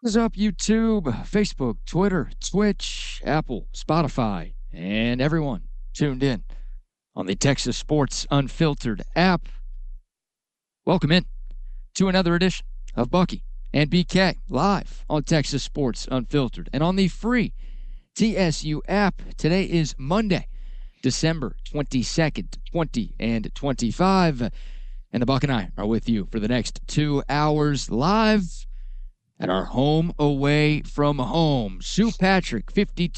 What's up, YouTube, Facebook, Twitter, Twitch, Apple, Spotify, and everyone tuned in on the Texas Sports Unfiltered app? Welcome in to another edition of Bucky and BK live on Texas Sports Unfiltered and on the free TSU app. Today is Monday, December 22nd, 2025, and the Buck and I are with you for the next 2 hours live at our home away from home. Sue Patrick,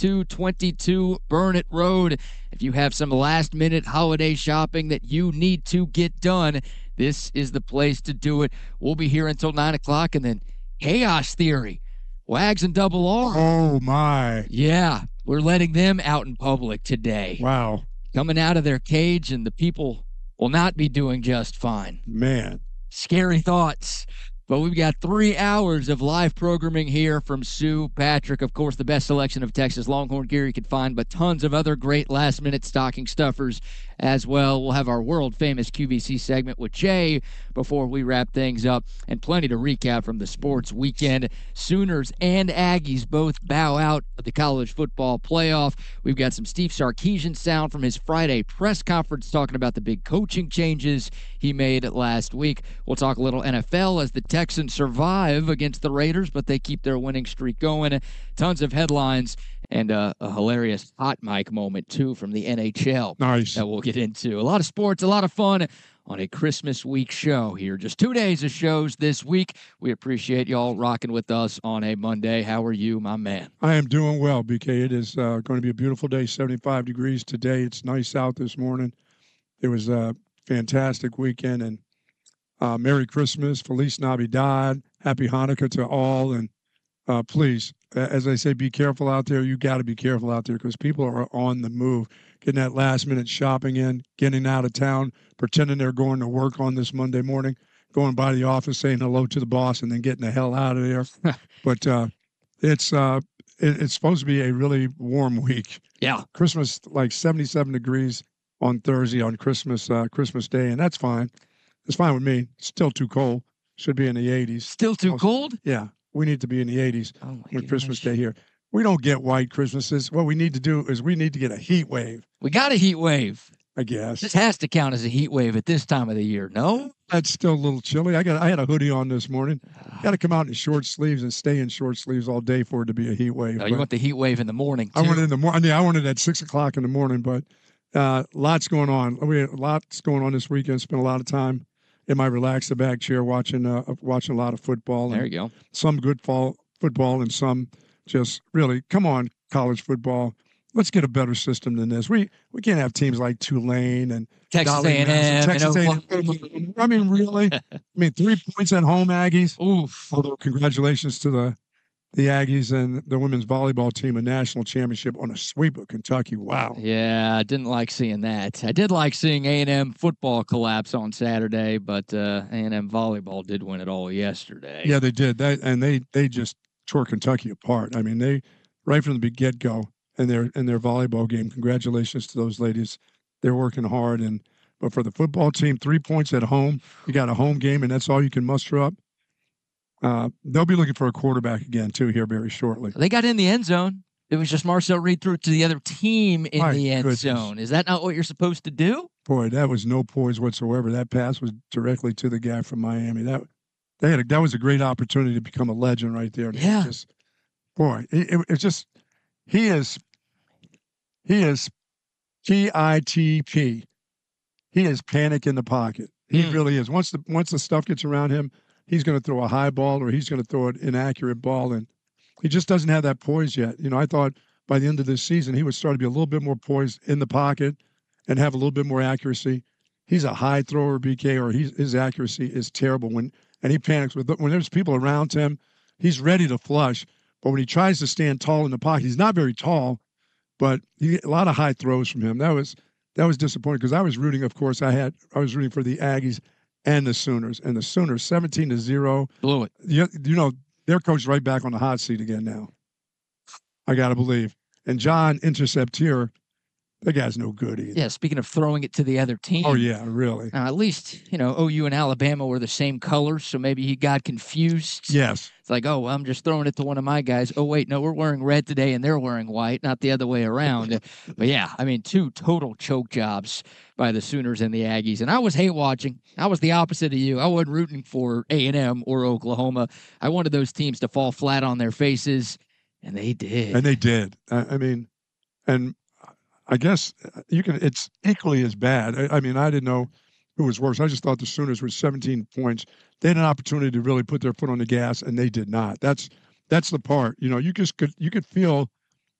5222 Burnett Road. If you have some last-minute holiday shopping that you need to get done, this is the place to do it. We'll be here until 9 o'clock, and then Chaos Theory, Wags and Double R. Oh, my. Yeah, we're letting them out in public today. Wow. Coming out of their cage, and the people will not be doing just fine. Man. Scary thoughts. But we've got 3 hours of live programming here from Sue Patrick. Of course, the best selection of Texas Longhorn gear you could find, but tons of other great last-minute stocking stuffers as well. We'll have our world-famous QVC segment with Jay before we wrap things up, and plenty to recap from the sports weekend. Sooners and Aggies both bow out of the college football playoff. We've got some Steve Sarkisian sound from his Friday press conference talking about the big coaching changes he made last week. We'll talk a little NFL as the Texans survive against the Raiders, but they keep their winning streak going. Tons of headlines and a hilarious hot mic moment, too, from the NHL. Nice. That we'll get into. A lot of sports, a lot of fun on a Christmas week show here. Just 2 days of shows this week. We appreciate y'all rocking with us on a Monday. How are you, my man? I am doing well, BK. It is going to be a beautiful day, 75 degrees today. It's nice out this morning. It was a fantastic weekend, and Merry Christmas, Feliz Navidad, Happy Hanukkah to all, and please, as I say, be careful out there. You got to be careful out there because people are on the move, getting that last-minute shopping in, getting out of town, pretending they're going to work on this Monday morning, going by the office, saying hello to the boss, and then getting the hell out of there. But it's supposed to be a really warm week. Yeah. Christmas, like 77 degrees on Thursday on Christmas Day, and that's fine. It's fine with me. It's still too cold. Should be in the 80s. Still too cold? Yeah. We need to be in the 80s on Christmas Day here. We don't get white Christmases. What we need to do is we need to get a heat wave. We got a heat wave. I guess. This has to count as a heat wave at this time of the year, no? That's still a little chilly. I had a hoodie on this morning. Got to come out in short sleeves and stay in short sleeves all day for it to be a heat wave. No, you want the heat wave in the morning, too. I want it in the morning. I want it at 6 o'clock in the morning, but lots going on. Lots going on this weekend. Spent a lot of time in my relax the back chair watching a lot of football. There you go. Some good football and some just really, come on, college football. Let's get a better system than this. We can't have teams like Tulane and Texas A&M. Texas A&M. I mean, really? 3 points at home, Aggies. Oof. Although congratulations to the Aggies and the women's volleyball team, a national championship on a sweep of Kentucky. Wow. Yeah, I didn't like seeing that. I did like seeing A&M football collapse on Saturday, but A&M volleyball did win it all yesterday. Yeah, they did. They just tore Kentucky apart. I mean, they right from the get-go in their volleyball game. Congratulations to those ladies. They're working hard. But for the football team, 3 points at home. You got a home game, and that's all you can muster up. They'll be looking for a quarterback again, too, here very shortly. They got in the end zone. It was just Marcel Reed threw it to the other team in the end zone. Is that not what you're supposed to do? Boy, that was no poise whatsoever. That pass was directly to the guy from Miami. That was a great opportunity to become a legend right there. Yeah. It's just he is TITP. He is panic in the pocket. He really is. Once the stuff gets around him, he's going to throw a high ball or he's going to throw an inaccurate ball, and he just doesn't have that poise yet. I thought by the end of this season he would start to be a little bit more poised in the pocket and have a little bit more accuracy. He's a high thrower, BK, or his accuracy is terrible. When he panics when there's people around him, he's ready to flush. But when he tries to stand tall in the pocket, he's not very tall, but a lot of high throws from him. That was disappointing because I was rooting, of course, I was rooting for the Aggies and the Sooners. And the Sooners, 17-0. Blew it. Their coach right back on the hot seat again now. I got to believe. And John Interceptier, That guy's no good either. Yeah, speaking of throwing it to the other team. Oh, yeah, really. At least, OU and Alabama were the same colors, so maybe he got confused. Yes. It's like, oh, well, I'm just throwing it to one of my guys. Oh, wait, no, we're wearing red today and they're wearing white, not the other way around. But yeah, I mean, 2 total choke jobs by the Sooners and the Aggies. And I was hate watching. I was the opposite of you. I wasn't rooting for A&M or Oklahoma. I wanted those teams to fall flat on their faces, and they did. And they did. I mean, and I guess it's equally as bad. I mean, I didn't know who was worse. I just thought the Sooners were 17 points. They had an opportunity to really put their foot on the gas, and they did not. That's the part. You could feel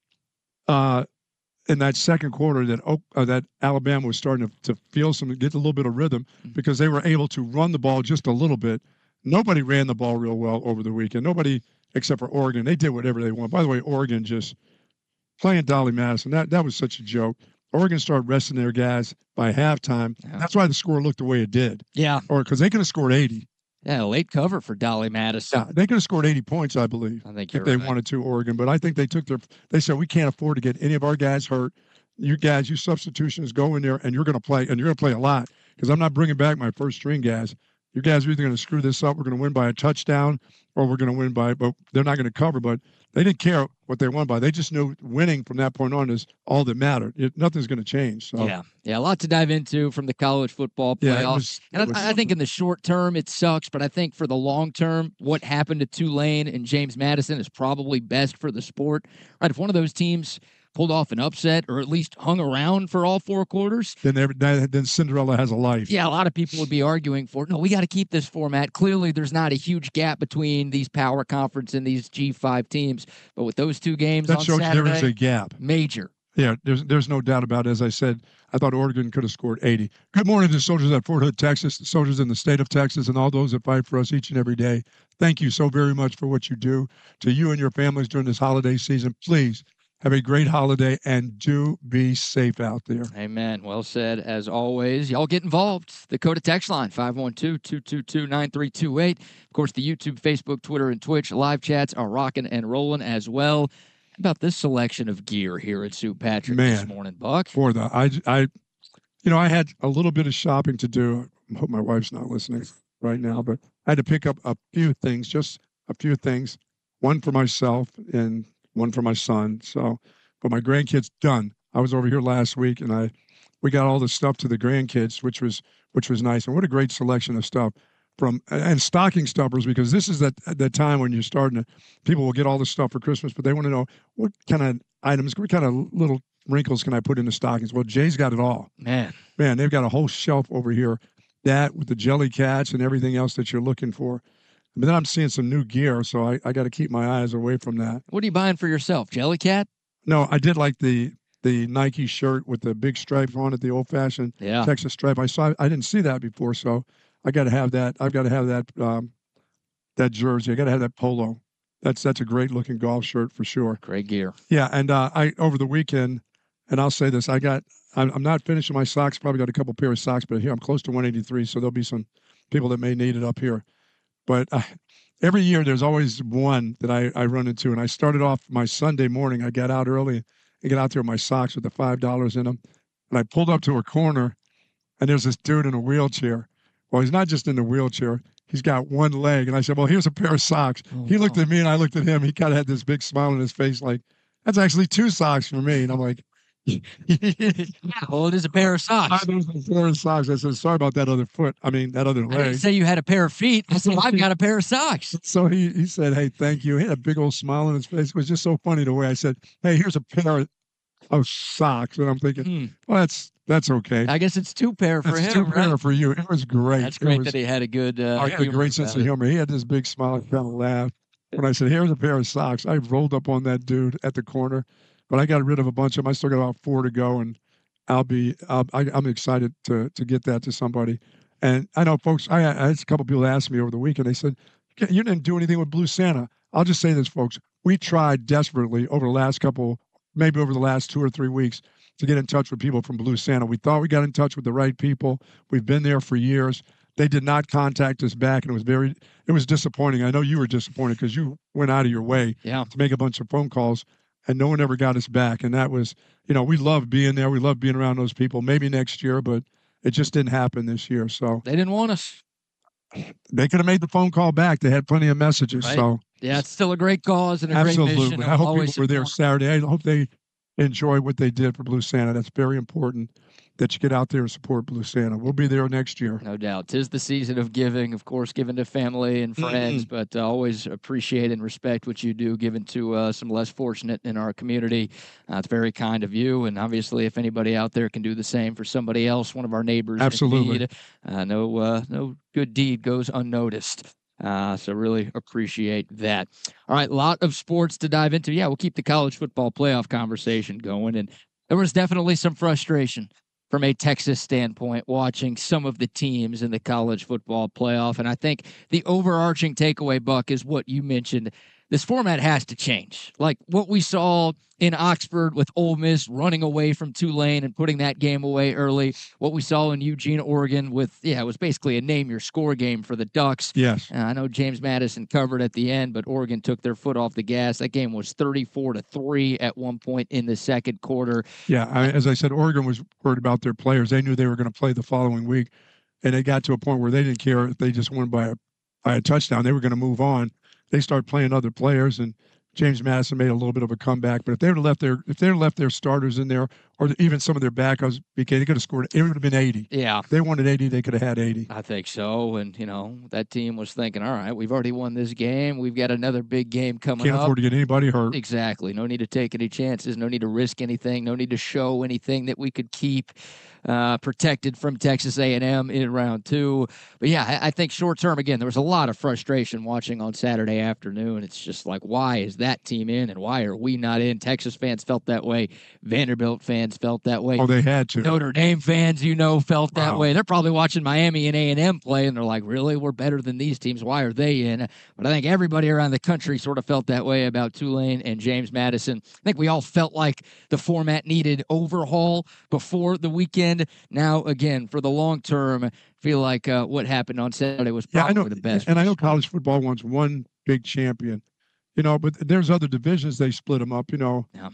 in that second quarter that Alabama was starting to feel get a little bit of rhythm because they were able to run the ball just a little bit. Nobody ran the ball real well over the weekend. Nobody except for Oregon. They did whatever they want. By the way, Oregon just playing Dolly Madison, that was such a joke. Oregon started resting their guys by halftime. Yeah. That's why the score looked the way it did. Yeah. Or because they could have scored 80. Yeah, late cover for Dolly Madison. Yeah, they could have scored 80 points, I believe, if they wanted to, Oregon. But I think they said, we can't afford to get any of our guys hurt. You guys, you substitutions, go in there, and you're going to play, and you're going to play a lot because I'm not bringing back my first-string guys. You guys are either going to screw this up, we're going to win by a touchdown, or we're going to win but they're not going to cover. But they didn't care what they won by. They just knew winning from that point on is all that mattered. Nothing's going to change. So. Yeah, a lot to dive into from the college football playoffs. Yeah, I think in the short term it sucks, but I think for the long term, what happened to Tulane and James Madison is probably best for the sport. Right? If one of those teams pulled off an upset or at least hung around for all 4 quarters, then Cinderella has a life. Yeah, a lot of people would be arguing for, no, we got to keep this format. Clearly, there's not a huge gap between these power conference and these G5 teams. But with those 2 games that on shows Saturday, there is a gap. Major. Yeah, there's no doubt about it. As I said, I thought Oregon could have scored 80. Good morning to soldiers at Fort Hood, Texas, soldiers in the state of Texas, and all those that fight for us each and every day. Thank you so very much for what you do to you and your families during this holiday season. Please have a great holiday and do be safe out there. Amen. Well said, as always. Y'all get involved. The Coda text line, 512-222-9328. Of course, the YouTube, Facebook, Twitter, and Twitch live chats are rocking and rolling as well. How about this selection of gear here at St. Patrick this morning, Buck? I had a little bit of shopping to do. I hope my wife's not listening right now, but I had to pick up a few things, just a few things. One for myself and one for my son. So, but my grandkids done. I was over here last week and we got all the stuff to the grandkids, which was nice. And what a great selection of stuff and stocking stuffers, because this is that time when you're starting to, people will get all the stuff for Christmas, but they want to know what kind of items, what kind of little wrinkles can I put in the stockings? Well, Jay's got it all. Man, they've got a whole shelf over here, that with the jelly cats and everything else that you're looking for. But then I'm seeing some new gear, so I got to keep my eyes away from that. What are you buying for yourself? Jellycat? No, I did like the Nike shirt with the big stripe on it, the old-fashioned Texas stripe. I didn't see that before, so I got to have that. I've got to have that that jersey. I got to have that polo. That's a great-looking golf shirt for sure. Great gear. Yeah, and I over the weekend, and I'll say this, I'm not finishing my socks. Probably got a couple pair of socks, but here I'm close to 183, so there'll be some people that may need it up here. But every year there's always one that I run into. And I started off my Sunday morning. I got out early and got out there with my socks with the $5 in them. And I pulled up to a corner, and there's this dude in a wheelchair. Well, he's not just in the wheelchair. He's got one leg. And I said, well, here's a pair of socks. He looked at me, and I looked at him. He kind of had this big smile on his face like, that's actually 2 socks for me. And I'm like, well, it is a pair of socks. I was a pair of socks. I said, sorry about that other foot. I mean, that other leg. I didn't say you had a pair of feet. I said, I've got a pair of socks. So he said, hey, thank you. He had a big old smile on his face. It was just so funny the way I said, hey, here's a pair of socks. And I'm thinking, well, that's okay. I guess it's 2 pair for him. 2 pair for you. It was great. That's great that he had a good. He had a great sense of humor. He had this big smile and kind of laughed. When I said, here's a pair of socks, I rolled up on that dude at the corner. But I got rid of a bunch of them. I still got about 4 to go, and I'm excited to get that to somebody. And I know, folks, I had a couple people ask me over the weekend. They said, you didn't do anything with Blue Santa. I'll just say this, folks. We tried desperately over the last maybe over the last 2 or 3 weeks, to get in touch with people from Blue Santa. We thought we got in touch with the right people. We've been there for years. They did not contact us back, and it was disappointing. I know you were disappointed because you went out of your way to make a bunch of phone calls. and no one ever got us back. And that was, we loved being there. We loved being around those people. Maybe next year, but it just didn't happen this year. So they didn't want us. They could have made the phone call back. They had plenty of messages. Right. So yeah, it's still a great cause and a absolutely. great mission. I hope people were there Saturday. I hope they enjoy what they did for Blue Santa. That's very important that you get out there and support Blue Santa. We'll be there next year. No doubt. 'Tis the season of giving, of course, giving to family and friends, but always appreciate and respect what you do, giving to some less fortunate in our community. It's very kind of you. And obviously, if anybody out there can do the same for somebody else, one of our neighbors, absolutely. No good deed goes unnoticed. So really appreciate that. All right, a lot of sports to dive into. Yeah, we'll keep the college football playoff conversation going. And there was definitely some frustration from a Texas standpoint watching some of the teams in the college football playoff. And I think the overarching takeaway, Buck, is what you mentioned. This format has to change. Like what we saw in Oxford with Ole Miss running away from Tulane and putting that game away early. What we saw in Eugene, Oregon with, it was basically a name your score game for the Ducks. Yes. I know James Madison covered at the end, but Oregon took their foot off the gas. That game was 34-3 at one point in the second quarter. Yeah, as I said, Oregon was worried about their players. They knew they were going to play the following week, and it got to a point where they didn't care if they just won by a touchdown. They were going to move on. They started playing other players, and James Madison made a little bit of a comeback. But if they would have left their starters in there, or even some of their backups, they could have scored. It would have been 80. Yeah, if they wanted 80, they could have had 80. I think so. And that team was thinking, all right, we've already won this game. We've got another big game coming up. Can't afford to get anybody hurt. Exactly. No need to take any chances. No need to risk anything. No need to show anything that we could keep protected from Texas A&M in round two. But yeah, I think short term, again, there was a lot of frustration watching on Saturday afternoon. It's just like, why is that team in and why are we not in? Texas fans felt that way. Vanderbilt fans felt that way. Oh, they had to. Notre Dame fans, felt that way. They're probably watching Miami and A&M play, and they're like, really? We're better than these teams. Why are they in? But I think everybody around the country sort of felt that way about Tulane and James Madison. I think we all felt like the format needed overhaul before the weekend. Now, again, for the long term, feel like what happened on Saturday was probably the best. And I know college football wants one big champion, but there's other divisions. They split them up, Yeah.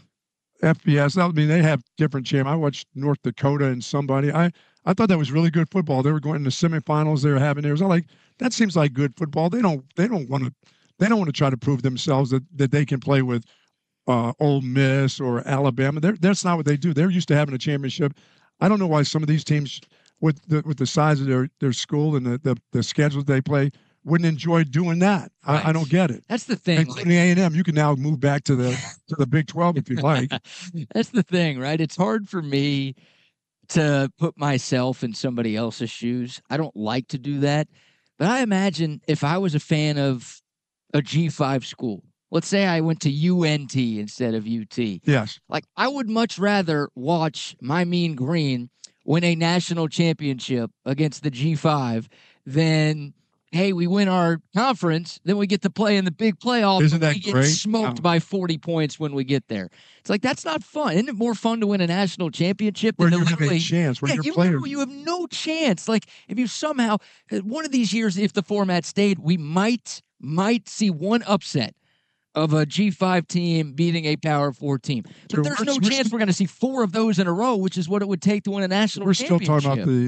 FBS, they have different champ. I watched North Dakota and somebody. I thought that was really good football. They were going to the semifinals. They were having there. It was like, that seems like good football. They don't want to try to prove themselves that they can play with Ole Miss or Alabama. That's not what they do. They're used to having a championship. I don't know why some of these teams with the size of their school and the schedules they play wouldn't enjoy doing that. Right. I don't get it. That's the thing. In the A&M, you can now move back to the Big 12 if you like. That's the thing, right? It's hard for me to put myself in somebody else's shoes. I don't like to do that. But I imagine if I was a fan of a G5 school, let's say I went to UNT instead of UT. Yes. Like, I would much rather watch my Mean Green win a national championship against the G5 than, hey, we win our conference, then we get to play in the big playoff. Isn't that we get great? Smoked by 40 points when we get there. It's like, that's not fun. Isn't it more fun to win a national championship where you have a chance, where your players... you have no chance. Like, if you somehow, one of these years, if the format stayed, we might see one upset of a G5 team beating a Power 4 team. But there's no chance we're going to see four of those in a row, which is what it would take to win a national championship. We're still talking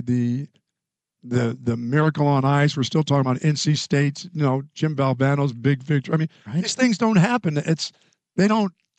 about the Miracle on Ice. We're still talking about NC State's, Jim Valvano's big victory. These things don't happen. I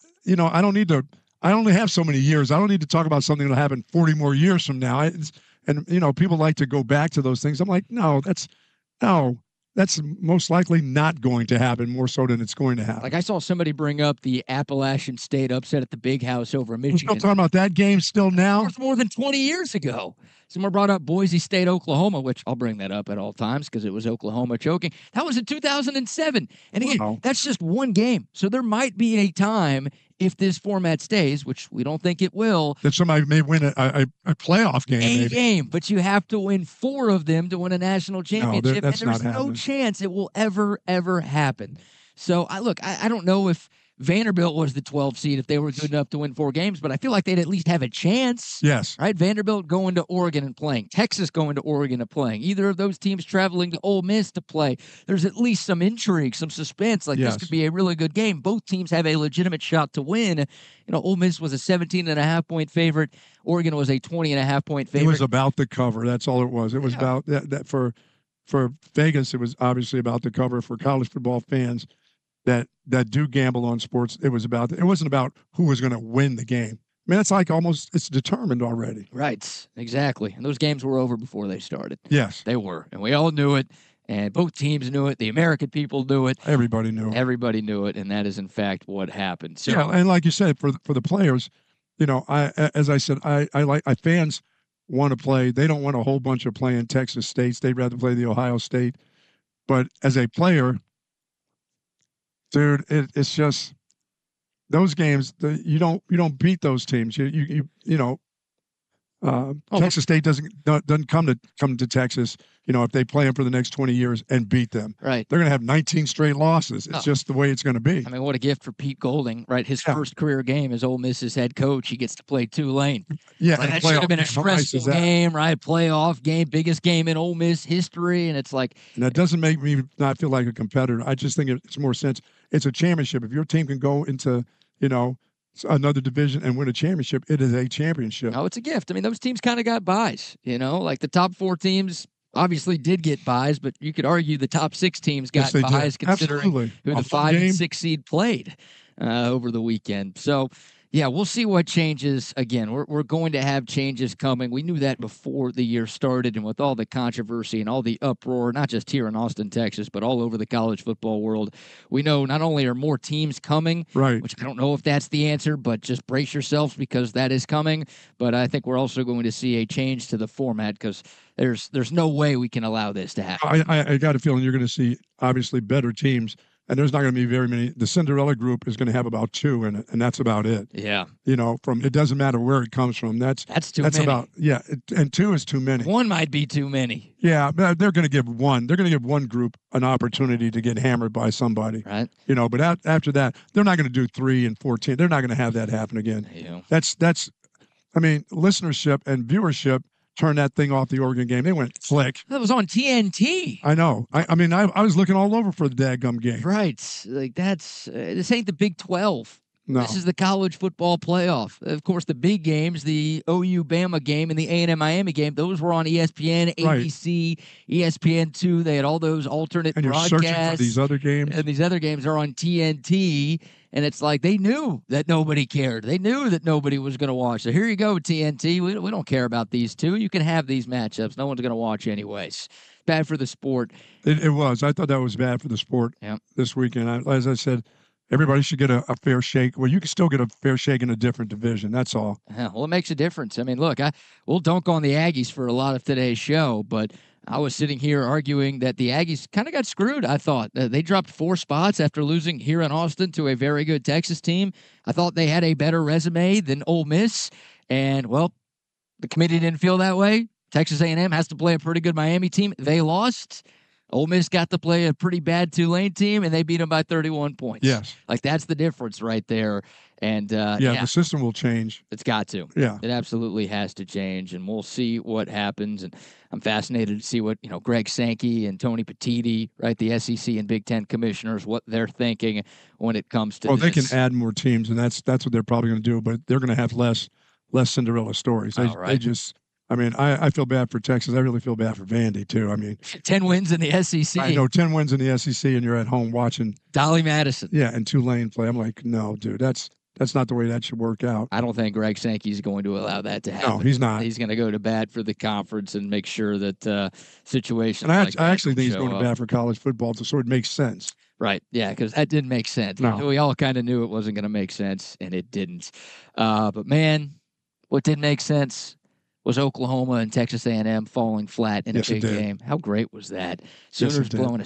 only have so many years. I don't need to talk about something that'll happen 40 more years from now. People like to go back to those things. I'm like, that's most likely not going to happen, more so than it's going to happen. Like, I saw somebody bring up the Appalachian State upset at the Big House over Michigan. We're still talking about that game still now? It was more than 20 years ago. Someone brought up Boise State, Oklahoma, which I'll bring that up at all times because it was Oklahoma choking. That was in 2007. And again, That's just one game. So there might be a time, if this format stays, which we don't think it will, that somebody may win a playoff game. Game, but you have to win four of them to win a national championship. No, that's and there's no chance it will ever happen. So I don't know if Vanderbilt was the 12th seed if they were good enough to win 4 games, but I feel like they'd at least have a chance. Yes. Right? Vanderbilt going to Oregon and playing. Texas going to Oregon and playing. Either of those teams traveling to Ole Miss to play. There's at least some intrigue, some suspense. Like, this could be a really good game. Both teams have a legitimate shot to win. Ole Miss was a 17.5-point favorite. Oregon was a 20.5-point favorite. It was about the cover. That's all it was. It was about that for Vegas. It was obviously about the cover. For college football fans that do gamble on sports, it wasn't about who was going to win the game. I mean, it's like it's determined already. Right, exactly. And those games were over before they started. Yes. They were. And we all knew it. And both teams knew it. The American people knew it. Everybody knew it. Everybody knew it. And that is, in fact, what happened. So, yeah, and like you said, for the players, as I said, fans want to play. They don't want a whole bunch of playing Texas States. They'd rather play the Ohio State. But as a player, dude, it's just those games. You don't beat those teams. Texas State doesn't come to Texas. If they play them for the next 20 years and beat them, right? They're going to have 19 straight losses. It's just the way it's going to be. I mean, what a gift for Pete Golding, right? His first career game as Ole Miss's head coach. He gets to play Tulane. Yeah, like, that should have been a stressful game, right? Playoff game, biggest game in Ole Miss history, and it's like. And that doesn't make me not feel like a competitor. I just think it's more sense. It's a championship. If your team can go into, another division and win a championship, it is a championship. Oh, it's a gift. I mean, those teams kind of got buys, like the top 4 teams obviously did get buys, but you could argue the top 6 teams got buys considering who the 5 and 6 seed played over the weekend. So, yeah, we'll see what changes. Again, we're going to have changes coming. We knew that before the year started, and with all the controversy and all the uproar, not just here in Austin, Texas, but all over the college football world, we know not only are more teams coming, right? Which I don't know if that's the answer, but just brace yourselves because that is coming. But I think we're also going to see a change to the format because there's no way we can allow this to happen. I got a feeling you're going to see obviously better teams. And there's not going to be very many. The Cinderella group is going to have about 2 in it, and that's about it. Yeah. It doesn't matter where it comes from. That's too many. And 2 is too many. 1 might be too many. Yeah, but they're going to give one. They're going to give one group an opportunity to get hammered by somebody. Right. But after that, they're not going to do 3 and 14. They're not going to have that happen again. Yeah. That's. I mean, listenership and viewership. Turn that thing off the Oregon game. They went flick. That was on TNT. I know. I mean, I was looking all over for the dadgum game. Right. Like this ain't the Big 12. No. This is the college football playoff. Of course, the big games, the OU Bama game and the A&M Miami game, those were on ESPN, ABC, ESPN2. They had all those alternate broadcasts. And you're searching for these other games. And these other games are on TNT. And it's like they knew that nobody cared. They knew that nobody was going to watch. So here you go, TNT. We don't care about these 2. You can have these matchups. No one's going to watch anyways. Bad for the sport. It was. I thought that was bad for the sport this weekend. As I said, everybody should get a fair shake. Well, you can still get a fair shake in a different division. That's all. Yeah, well, it makes a difference. I mean, look, we'll dunk on the Aggies for a lot of today's show, but I was sitting here arguing that the Aggies kind of got screwed, I thought. They dropped 4 spots after losing here in Austin to a very good Texas team. I thought they had a better resume than Ole Miss, and, well, the committee didn't feel that way. Texas A&M has to play a pretty good Miami team. They lost. Ole Miss got to play a pretty bad Tulane team, and they beat them by 31 points. Yes. Like, that's the difference right there. And, the system will change. It's got to. Yeah. It absolutely has to change, and we'll see what happens. And I'm fascinated to see what, Greg Sankey and Tony Petitti, right, the SEC and Big Ten commissioners, what they're thinking when it comes to this. They can add more teams, and that's what they're probably going to do, but they're going to have less Cinderella stories. They just – I mean, I feel bad for Texas. I really feel bad for Vandy, too. I mean, 10 wins in the SEC. I know, 10 wins in the SEC, and you're at home watching Dolly Madison. Yeah, and Tulane play. I'm like, no, dude, that's not the way that should work out. I don't think Greg Sankey's going to allow that to happen. No, he's not. He's going to go to bat for the conference and make sure that situations. And I actually think he's going to bat for college football, so it makes sense. Right, yeah, because that didn't make sense. No. We all kind of knew it wasn't going to make sense, and it didn't. But, man, what did make sense was Oklahoma and Texas A&M falling flat in a big game. How great was that? Sooners blowing a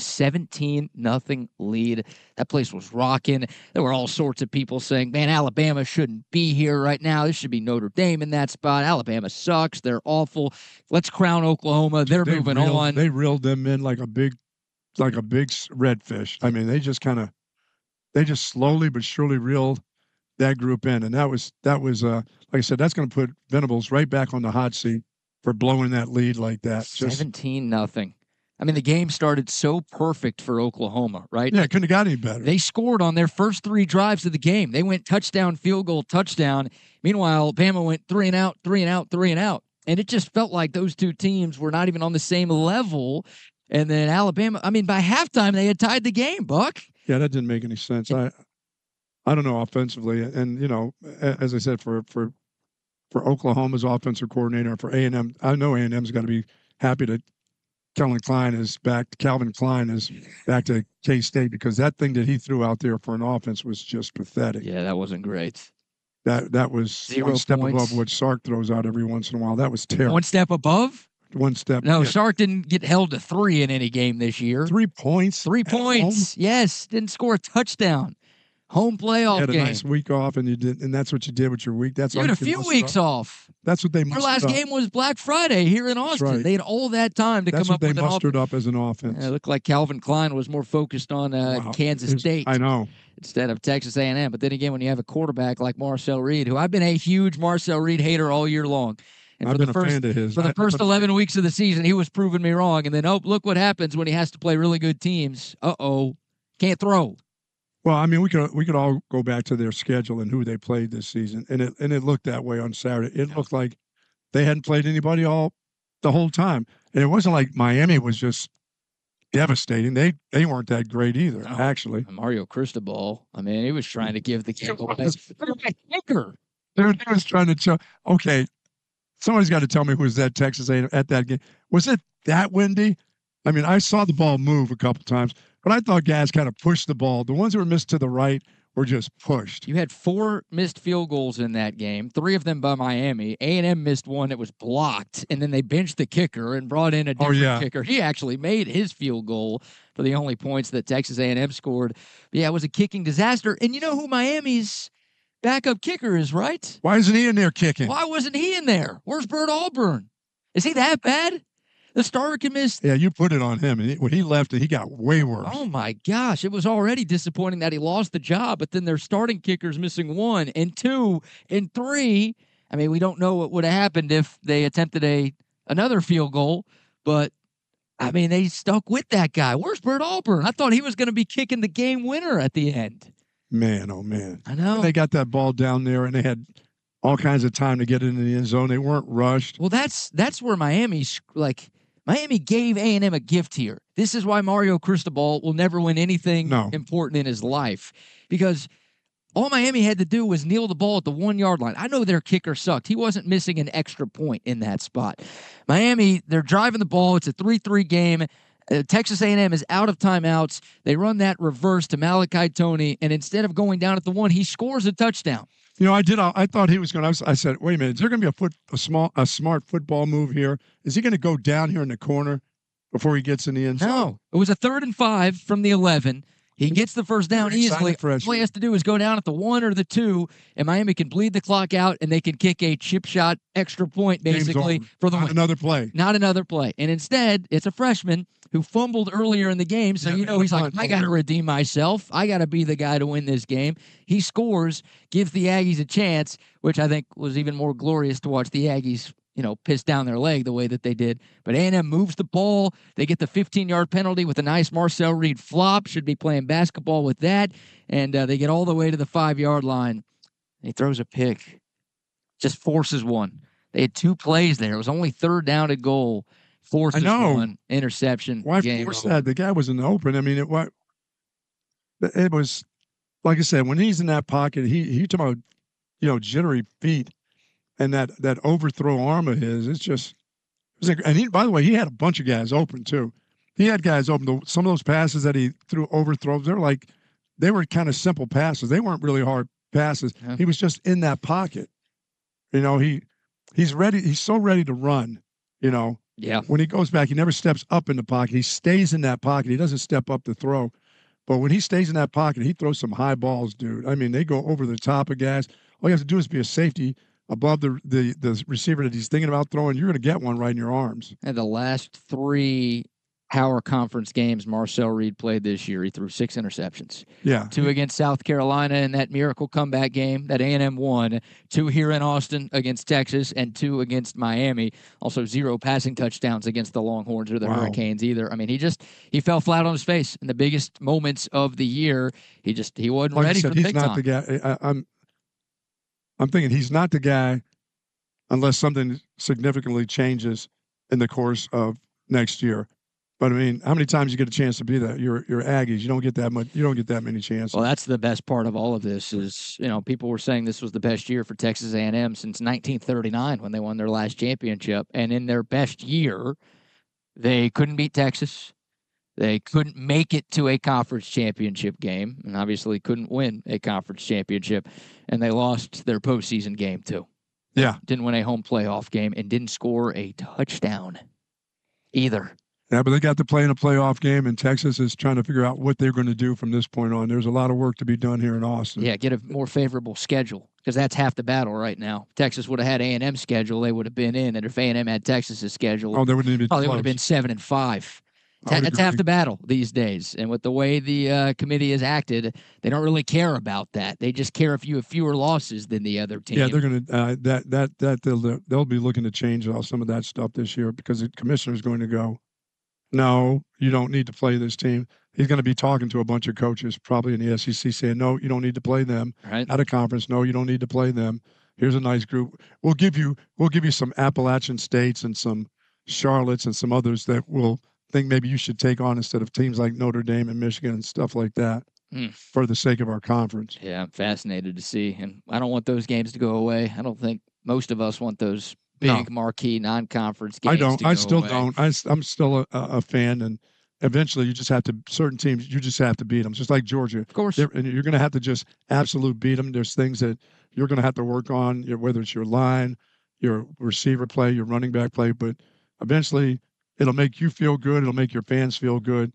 17-0 lead. That place was rocking. There were all sorts of people saying, man, Alabama shouldn't be here right now. This should be Notre Dame in that spot. Alabama sucks. They're awful. Let's crown Oklahoma. They're moving on. They reeled them in like a big redfish. I mean, they just kind of they just slowly but surely reeled that group in, and that was like I said, that's going to put Venables right back on the hot seat for blowing that lead like that. 17-0. I mean, the game started so perfect for Oklahoma, right? Yeah, it couldn't have got any better. They scored on their first 3 drives of the game. They went touchdown, field goal, touchdown. Meanwhile, Bama went 3 and out, 3 and out, 3 and out. And it just felt like those two teams were not even on the same level. And then Alabama, I mean, by halftime, they had tied the game, Buck. Yeah, that didn't make any sense. I don't know offensively. And, you know, as I said, for Oklahoma's offensive coordinator, for A&M, I know A&M's got to be happy that Calvin Klein is back to K-State, because that thing that he threw out there for an offense was just pathetic. Yeah, that wasn't great. That was 0 one step points. above what Sark throws out every once in a while. That was terrible. One step above? One step. No, yeah. Sark didn't get held to 3 in any game this year. 3 points. 3 points. Yes, didn't score a touchdown. Home playoff you had a game. nice week off, and that's what you did with your week. That's you had a few weeks off. That's what they mustered Their last game was Black Friday here in Austin. right. They had all that time to come up with an offense. That's what they mustered up as an offense. It looked like Calvin Klein was more focused on Kansas State. I know. Instead of Texas A&M. But then again, when you have a quarterback like Marcel Reed, who I've been a huge Marcel Reed hater all year long. And I've been a fan of his. For the first 11 weeks of the season, he was proving me wrong. And then, look what happens when he has to play really good teams. Can't throw. Well, I mean, we could all go back to their schedule and who they played this season, and it looked that way on Saturday. It looked like they hadn't played anybody the whole time, and it wasn't like Miami was just devastating. They weren't that great either, actually. Mario Cristobal, I mean, he was trying to give the game away. Kicker. He was trying to show. Okay, somebody's got to tell me who was at Texas A&M at that game. Was it that windy? I mean, I saw the ball move a couple times. But I thought guys kind of pushed the ball. The ones that were missed to the right were just pushed. You had 4 missed field goals in that game, 3 of them by Miami. A&M missed one that was blocked, and then they benched the kicker and brought in a different kicker. He actually made his field goal for the only points that Texas A&M scored. But yeah, it was a kicking disaster. And you know who Miami's backup kicker is, right? Why isn't he in there kicking? Why wasn't he in there? Where's Bert Auburn? Is he that bad? The starter can miss. Yeah, you put it on him. And when he left, he got way worse. Oh, my gosh. It was already disappointing that he lost the job, but then their starting kicker's missing 1 and 2 and 3. I mean, we don't know what would have happened if they attempted another field goal, but, I mean, they stuck with that guy. Where's Bert Auburn? I thought he was going to be kicking the game winner at the end. Man, oh, man. I know. And they got that ball down there, and they had all kinds of time to get into the end zone. They weren't rushed. Well, that's where Miami gave A&M a gift here. This is why Mario Cristobal will never win anything important in his life, because all Miami had to do was kneel the ball at the 1-yard line. I know their kicker sucked. He wasn't missing an extra point in that spot. Miami, they're driving the ball. It's a 3-3 game. Texas A&M is out of timeouts. They run that reverse to Malachi Toney, and instead of going down at the 1, he scores a touchdown. You know, I thought he was going to. I said, wait a minute, is there going to be a smart football move here? Is he going to go down here in the corner before he gets in the end zone? No, it was a 3rd and 5 from the 11. He gets the first down easily. All he has to do is go down at the 1 or the 2, and Miami can bleed the clock out, and they can kick a chip shot extra point, basically, for the win. Not another play. Not another play. And instead, it's a freshman who fumbled earlier in the game, so he's like, I got to redeem myself. I got to be the guy to win this game. He scores, gives the Aggies a chance, which I think was even more glorious to watch the Aggies piss down their leg the way that they did. But A&M moves the ball. They get the 15-yard penalty with a nice Marcel Reed flop. Should be playing basketball with that. And they get all the way to the 5-yard line. He throws a pick. Just forces one. They had 2 plays there. It was only 3rd down and goal. Forces one. Interception. Why force that? The guy was in the open. I mean, it was, like I said, when he's in that pocket, he talking about, jittery feet. And that overthrow arm of his, it was like, and by the way, he had a bunch of guys open too. He had guys open. Some of those passes that he threw overthrows, they were kind of simple passes. They weren't really hard passes. Yeah. He was just in that pocket. He's ready. He's so ready to run. Yeah. When he goes back, he never steps up in the pocket. He stays in that pocket. He doesn't step up to throw. But when he stays in that pocket, he throws some high balls, dude. I mean, they go over the top of guys. All you have to do is be a safety above the receiver that he's thinking about throwing. You're going to get one right in your arms. And the last 3 power conference games Marcel Reed played this year, he threw 6 interceptions. Yeah. 2 against South Carolina in that miracle comeback game that A&M won, 2 here in Austin against Texas, and 2 against Miami. Also 0 passing touchdowns against the Longhorns or the Hurricanes either. I mean, he fell flat on his face in the biggest moments of the year. He wasn't ready for the big time. He's not the guy. I'm thinking he's not the guy unless something significantly changes in the course of next year. But I mean, how many times you get a chance to be that? You're Aggies. You don't get that much. You don't get that many chances. Well, that's the best part of all of this is, people were saying this was the best year for Texas A&M since 1939 when they won their last championship. And in their best year, they couldn't beat Texas. They couldn't make it to a conference championship game, and obviously couldn't win a conference championship. And they lost their postseason game too. Yeah, didn't win a home playoff game and didn't score a touchdown either. Yeah, but they got to play in a playoff game, and Texas is trying to figure out what they're going to do from this point on. There's a lot of work to be done here in Austin. Yeah, get a more favorable schedule because that's half the battle right now. Texas would have had A&M's schedule, they would have been in, and if A&M had Texas's schedule, they wouldn't even they would have been 7-5. That's half the battle these days. And with the way the committee has acted, they don't really care about that. They just care if you have fewer losses than the other team. Yeah, they're going to they'll be looking to change some of that stuff this year because the commissioner's going to go, no, you don't need to play this team. He's going to be talking to a bunch of coaches, probably in the SEC, saying, no, you don't need to play them. Right. At a conference, no, you don't need to play them. Here's a nice group. We'll give you some Appalachian states and some Charlottes and some others that will think maybe you should take on instead of teams like Notre Dame and Michigan and stuff like that for the sake of our conference. Yeah, I'm fascinated to see. And I don't want those games to go away. I don't think most of us want those big marquee non-conference games. I don't. To go I still away. don't. I'm still a fan, and eventually you just have to. Certain teams, you just have to beat them. Just like Georgia, of course. And you're going to have to just absolute beat them. There's things that you're going to have to work on, whether it's your line, your receiver play, your running back play, but eventually it'll make you feel good. It'll make your fans feel good.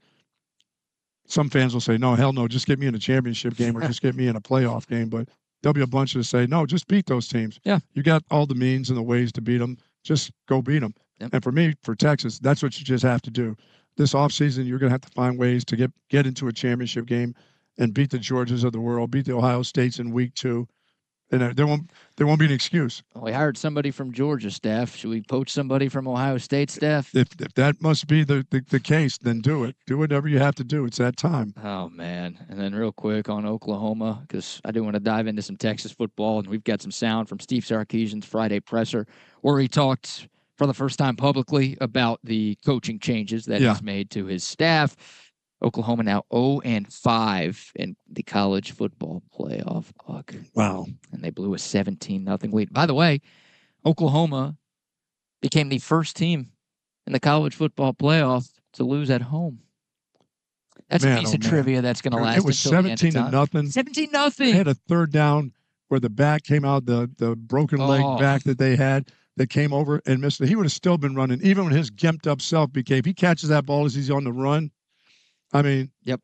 Some fans will say, no, hell no, just get me in a championship game or just get me in a playoff game. But there'll be a bunch that say, no, just beat those teams. Yeah. You got all the means and the ways to beat them. Just go beat them. Yep. And for me, for Texas, that's what you just have to do. This offseason, you're going to have to find ways to get into a championship game and beat the Georgias of the world, beat the Ohio States in week 2. And there won't be an excuse. We hired somebody from Georgia, Steph. Should we poach somebody from Ohio State, Steph? If that must be the case, then do it. Do whatever you have to do. It's that time. Oh, man. And then real quick on Oklahoma, because I do want to dive into some Texas football, and we've got some sound from Steve Sarkisian's Friday presser where he talked for the first time publicly about the coaching changes that he's made to his staff. Oklahoma now 0-5 in the college football playoff. Wow. And they blew a 17-0 lead. By the way, Oklahoma became the first team in the college football playoff to lose at home. That's a piece of trivia that's going to last. It was 17-0. 17-0. They had a third down where the back came out, the broken leg back that they had that came over and missed it. He would have still been running, even when his gimped up self became. He catches that ball as he's on the run. I mean, yep.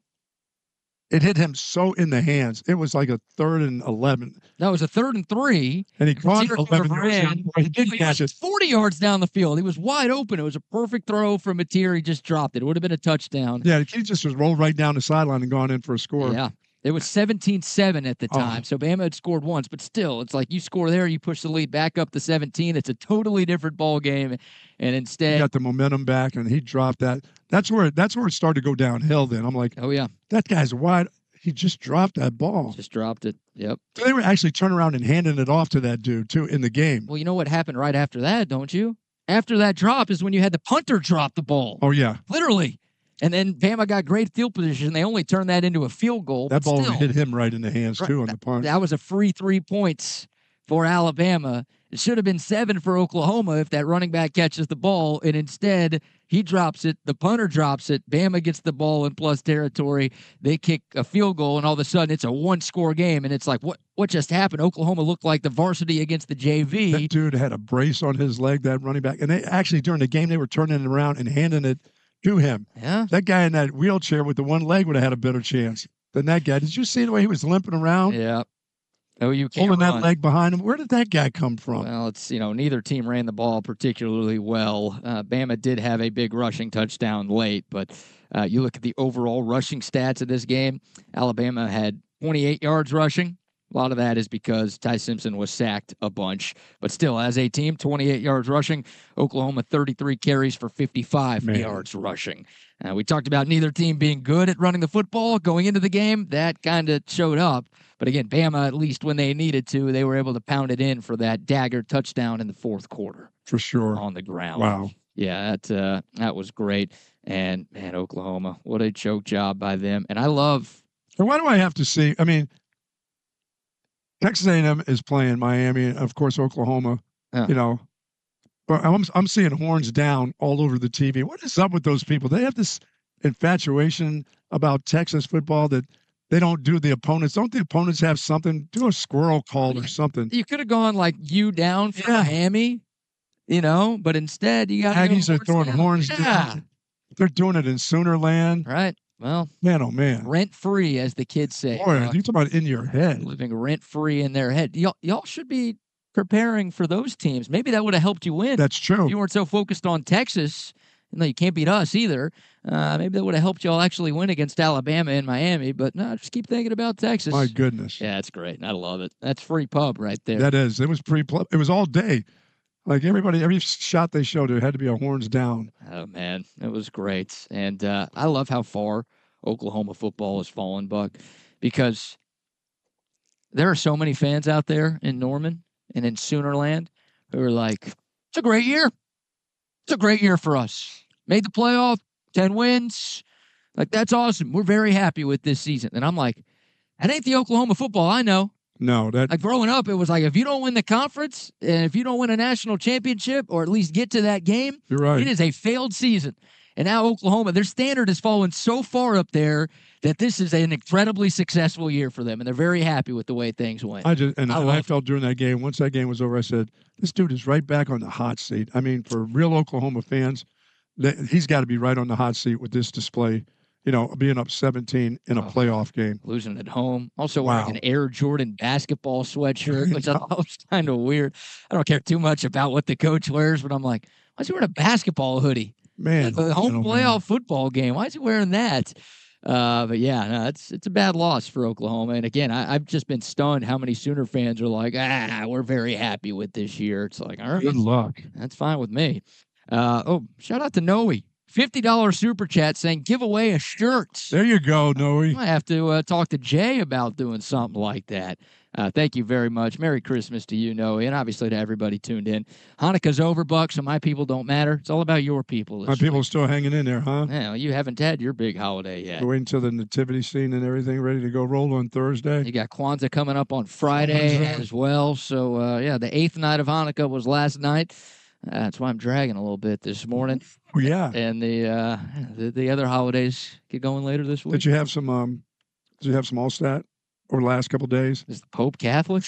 It hit him so in the hands. It was like a 3rd and 11. No, it was a 3rd and 3. And he caught 11 yards. He didn't catch it. 40 yards down the field. He was wide open. It was a perfect throw from Mateer. He just dropped it. It would have been a touchdown. Yeah, he just was rolled right down the sideline and gone in for a score. Yeah. It was 17-7 at the time, so Bama had scored once, but still, it's like you score there, you push the lead back up to 17. It's a totally different ball game, and instead, he got the momentum back, and he dropped that. That's where it started to go downhill. Then I'm like, oh yeah, that guy's wide. He just dropped that ball. Just dropped it. Yep. So they were actually turning around and handing it off to that dude too in the game. Well, you know what happened right after that, don't you? After that drop is when you had the punter drop the ball. Oh yeah, literally. And then Bama got great field position. They only turned that into a field goal. That ball hit him right in the hands, too, on the punt. That was a free 3 points for Alabama. It should have been 7 for Oklahoma if that running back catches the ball. And instead, he drops it. The punter drops it. Bama gets the ball in plus territory. They kick a field goal, and all of a sudden, it's a 1-score game. And it's like, what just happened? Oklahoma looked like the varsity against the JV. That dude had a brace on his leg, that running back. And they actually, during the game, they were turning it around and handing it to him. Yeah. That guy in that wheelchair with the one leg would have had a better chance than that guy. Did you see the way he was limping around? Yeah. OU can't pulling that run. leg behind him. Where did that guy come from? Well, it's, neither team ran the ball particularly well. Bama did have a big rushing touchdown late, but you look at the overall rushing stats of this game, Alabama had 28 yards rushing. A lot of that is because Ty Simpson was sacked a bunch. But still, as a team, 28 yards rushing. Oklahoma, 33 carries for 55 yards rushing. We talked about neither team being good at running the football going into the game. That kind of showed up. But again, Bama, at least when they needed to, they were able to pound it in for that dagger touchdown in the fourth quarter. For sure. On the ground. Wow. Yeah, that was great. And, man, Oklahoma, what a choke job by them. And I love. And why do I have to see? I mean, Texas A&M is playing Miami, and of course Oklahoma. Yeah. But I'm seeing horns down all over the TV. What is up with those people? They have this infatuation about Texas football that they don't do the opponents. Don't the opponents have something? Do a squirrel call or something. You could have gone like you down for Miami, but instead you got Aggies are throwing horns down. They're doing it in Soonerland. Right. Well, man, oh man, rent free, as the kids say. Boy, you talk about in your head, living rent free in their head. Y'all should be preparing for those teams. Maybe that would have helped you win. That's true. If you weren't so focused on Texas. No, you can't beat us either. Maybe that would have helped y'all actually win against Alabama and Miami. But no, just keep thinking about Texas. My goodness. Yeah, it's great. I love it. That's free pub right there. That is. It was it was all day. Like every shot they showed, there had to be a horns down. Oh, man, it was great. And I love how far Oklahoma football has fallen, Buck, because there are so many fans out there in Norman and in Soonerland who are like, it's a great year. It's a great year for us. Made the playoff, 10 wins. Like, that's awesome. We're very happy with this season. And I'm like, that ain't the Oklahoma football I know. No, like growing up, it was like if you don't win the conference and if you don't win a national championship or at least get to that game, you're right. It is a failed season. And now Oklahoma, their standard has fallen so far up there that this is an incredibly successful year for them, and they're very happy with the way things went. I felt during that game, once that game was over, I said, this dude is right back on the hot seat. I mean, for real Oklahoma fans, he's got to be right on the hot seat with this display. Being up 17 in a playoff game. Losing at home. Also wearing an Air Jordan basketball sweatshirt, which I thought was kind of weird. I don't care too much about what the coach wears, but I'm like, why is he wearing a basketball hoodie? Man. The home playoff football game. Why is he wearing that? But yeah, no, it's a bad loss for Oklahoma. And again, I've just been stunned how many Sooner fans are like, we're very happy with this year. It's like, all right. Good luck. That's fine with me. Shout out to Noe. $50 super chat saying give away a shirt. There you go, Noe. I have to talk to Jay about doing something like that. Thank you very much. Merry Christmas to you, Noe, and obviously to everybody tuned in. Hanukkah's over, Buck, so my people don't matter. It's all about your people. My people are still hanging in there, huh? Yeah, well, you haven't had your big holiday yet. We're waiting until the nativity scene and everything ready to go roll on Thursday. You got Kwanzaa coming up on Friday as well. So, the 8th night of Hanukkah was last night. That's why I'm dragging a little bit this morning. Oh, yeah. And the other holidays get going later this week. Did you have some Allstat over the last couple of days? Is the Pope Catholic?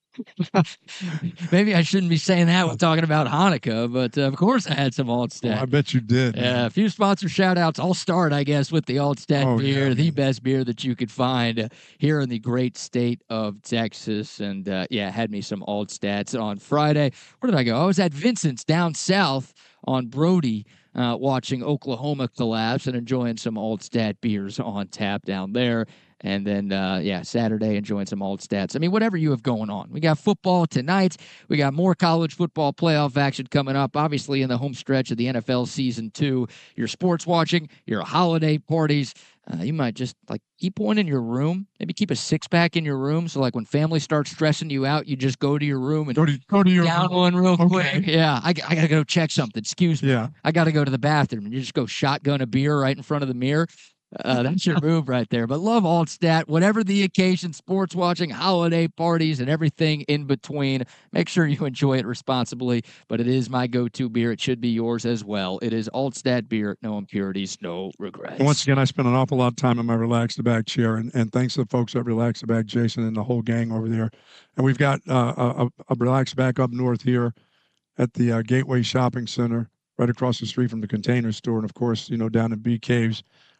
Maybe I shouldn't be saying that when talking about Hanukkah, but of course I had some Altstat. Oh, I bet you did. Yeah, a few sponsor shout-outs. I'll start, I guess, with the Altstat beer, the best beer that you could find here in the great state of Texas. And, had me some Altstats on Friday. Where did I go? I was at Vincent's down south on Brody watching Oklahoma collapse and enjoying some Altstat beers on tap down there. And then, Saturday, enjoying some Altstats. I mean, whatever you have going on. We got football tonight. We got more college football playoff action coming up, obviously in the home stretch of the NFL Season 2. Your sports watching, your holiday parties. You might just, keep one in your room. Maybe keep a six-pack in your room. So, when family starts stressing you out, you just go to your room and go to your down one real quick. Yeah, I got to go check something. Excuse me. Yeah. I got to go to the bathroom. And you just go shotgun a beer right in front of the mirror. That's your move right there. But love Altstat, whatever the occasion, sports watching, holiday parties, and everything in between. Make sure you enjoy it responsibly. But it is my go-to beer. It should be yours as well. It is Altstat beer. No impurities, no regrets. And once again, I spent an awful lot of time in my Relax the Back chair. And thanks to the folks at Relax the Back, Jason and the whole gang over there. And we've got a Relax Back up north here at the Gateway Shopping Center, right across the street from the Container Store. And, of course, down in Bee Caves.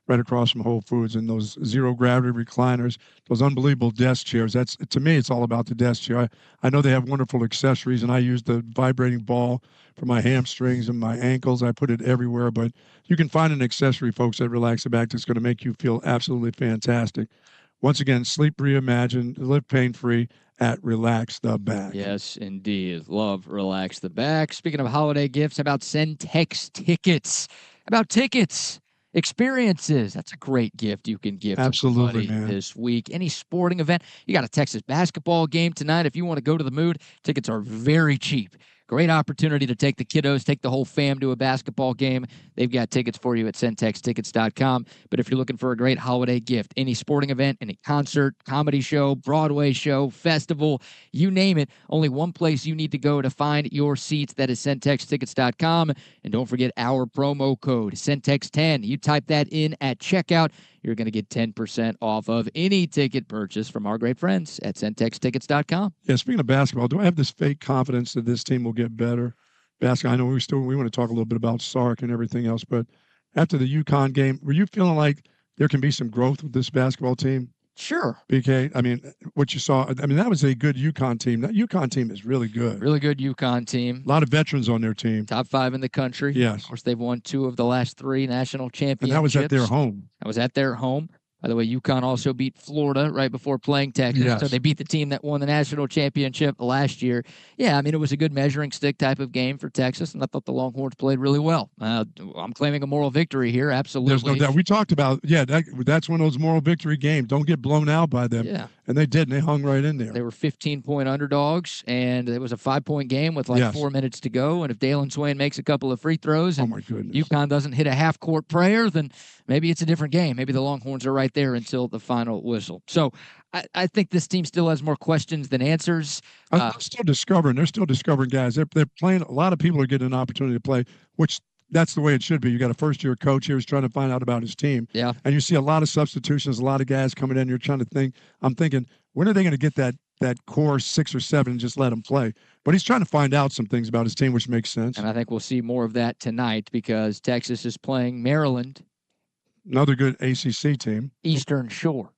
right across from Whole Foods, and those zero gravity recliners, those unbelievable desk chairs. That's, to me, it's all about the desk chair. I know they have wonderful accessories, and I use the vibrating ball for my hamstrings and my ankles. I put it everywhere, but you can find an accessory, folks, at Relax the Back that's going to make you feel absolutely fantastic. Once again, sleep reimagined, live pain-free at Relax the Back. Yes, indeed. Love Relax the Back. Speaking of holiday gifts, how about Centex tickets? How about tickets? Experiences. That's a great gift you can give Absolutely, to somebody man. this week. Any sporting event. You got a Texas basketball game tonight. If you want to go to the Mood, tickets are very cheap. Great opportunity to take the kiddos, take the whole fam to a basketball game. They've got tickets for you at centextickets.com. But if you're looking for a great holiday gift, any sporting event, any concert, comedy show, Broadway show, festival, you name it, only one place you need to go to find your seats. That is centextickets.com. And don't forget our promo code, Centex10. You type that in at checkout. You're going to get 10% off of any ticket purchase from our great friends at centextickets.com. Yeah, speaking of basketball, do I have this fake confidence that this team will get better? Basketball, I know we want to talk a little bit about Sark and everything else, but after the UConn game, were you feeling like there can be some growth with this basketball team? Sure. BK, I mean, what you saw, I mean, that was a good UConn team. That UConn team is really good. Really good UConn team. A lot of veterans on their team. Top 5 in the country. Yes. Of course, they've won 2 of the last 3 national championships. And that was at their home. That was at their home. By the way, UConn also beat Florida right before playing Texas. Yes. So they beat the team that won the national championship last year. Yeah, I mean, it was a good measuring stick type of game for Texas, and I thought the Longhorns played really well. I'm claiming a moral victory here, absolutely. There's no doubt. We talked about, that's one of those moral victory games. Don't get blown out by them. Yeah. And they did, and they hung right in there. They were 15-point underdogs, and it was a 5-point game with 4 minutes to go. And if Dalen Swain makes a couple of free throws and my goodness, UConn doesn't hit a half-court prayer, then maybe it's a different game. Maybe the Longhorns are right there until the final whistle. So I think this team still has more questions than answers. I'm still discovering. They're still discovering guys. They're playing. A lot of people are getting an opportunity to play, which that's the way it should be. You got a first-year coach here who's trying to find out about his team. Yeah. And you see a lot of substitutions, a lot of guys coming in. You're trying to think. I'm thinking, when are they going to get that core 6 or 7 and just let them play? But he's trying to find out some things about his team, which makes sense. And I think we'll see more of that tonight because Texas is playing Maryland. Another good ACC team. Eastern Shore.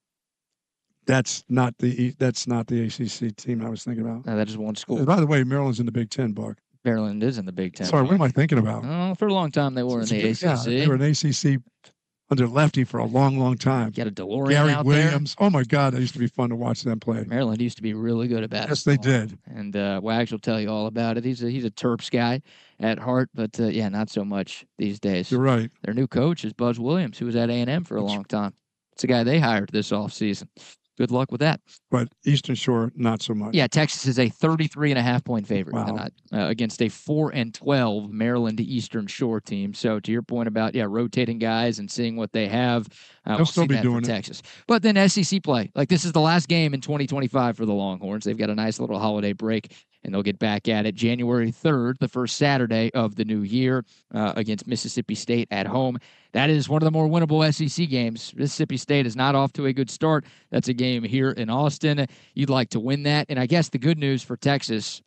That's not the ACC team I was thinking about. No, that is one school. By the way, Maryland's in the Big Ten, Buck. Maryland is in the Big Ten. Sorry, what am I thinking about? Oh, for a long time they were in the ACC. Yeah, they were an ACC under Lefty for a long, long time. You got a DeLorean Gary out Williams. there. Oh, my God. That used to be fun to watch them play. Maryland used to be really good at basketball. Yes, they did. And Wags will tell you all about it. He's a Terps guy at heart, but, not so much these days. You're right. Their new coach is Buzz Williams, who was at A&M for a long time. It's the guy they hired this offseason. Good luck with that. But Eastern Shore, not so much. Yeah, Texas is a 33.5-point favorite Wow. against a 4-12 Maryland Eastern Shore team. So to your point about rotating guys and seeing what they have, they'll still be doing it. Texas. But then SEC play, this is the last game in 2025 for the Longhorns. They've got a nice little holiday break, and they'll get back at it January 3rd, the first Saturday of the new year, against Mississippi State at home. That is one of the more winnable SEC games. Mississippi State is not off to a good start. That's a game here in Austin. You'd like to win that. And I guess the good news for Texas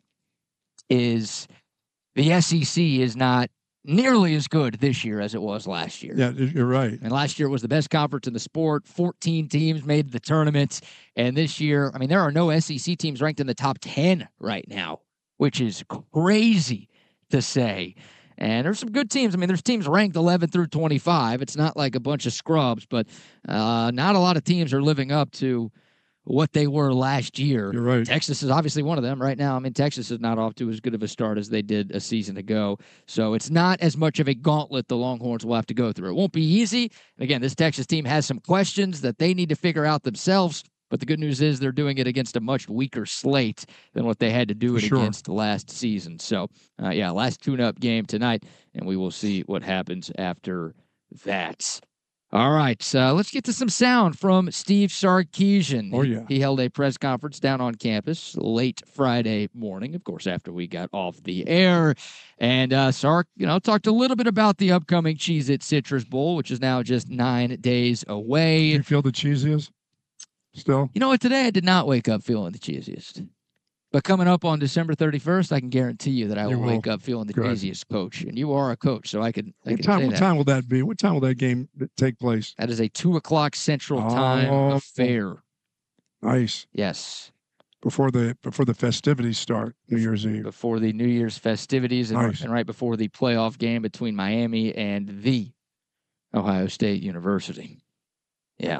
is the SEC is not nearly as good this year as it was last year. Yeah, you're right. And last year was the best conference in the sport. 14 teams made the tournament. And this year, there are no SEC teams ranked in the top 10 right now, which is crazy to say. And there's some good teams. There's teams ranked 11 through 25. It's not like a bunch of scrubs, but not a lot of teams are living up to what they were last year. You're right. Texas is obviously one of them right now. Texas is not off to as good of a start as they did a season ago. So it's not as much of a gauntlet the Longhorns will have to go through. It won't be easy. And again, this Texas team has some questions that they need to figure out themselves. But the good news is they're doing it against a much weaker slate than what they had to do it against last season. So, last tune-up game tonight, and we will see what happens after that. All right, so let's get to some sound from Steve Sarkisian. Oh, yeah. He held a press conference down on campus late Friday morning, of course, after we got off the air. And Sark, talked a little bit about the upcoming Cheez-It Citrus Bowl, which is now just 9 days away. You feel the cheesiest still? You know what? Today I did not wake up feeling the cheesiest. But coming up on December 31st, I can guarantee you that I will will. wake up feeling the Good. craziest coach. And you are a coach, so I can What say that. time will that be? What time will that game take place? That is a 2:00 Central Time affair. Nice. Yes. Before the festivities start, New Year's Eve. Before the New Year's festivities and right before the playoff game between Miami and the Ohio State University. Yeah.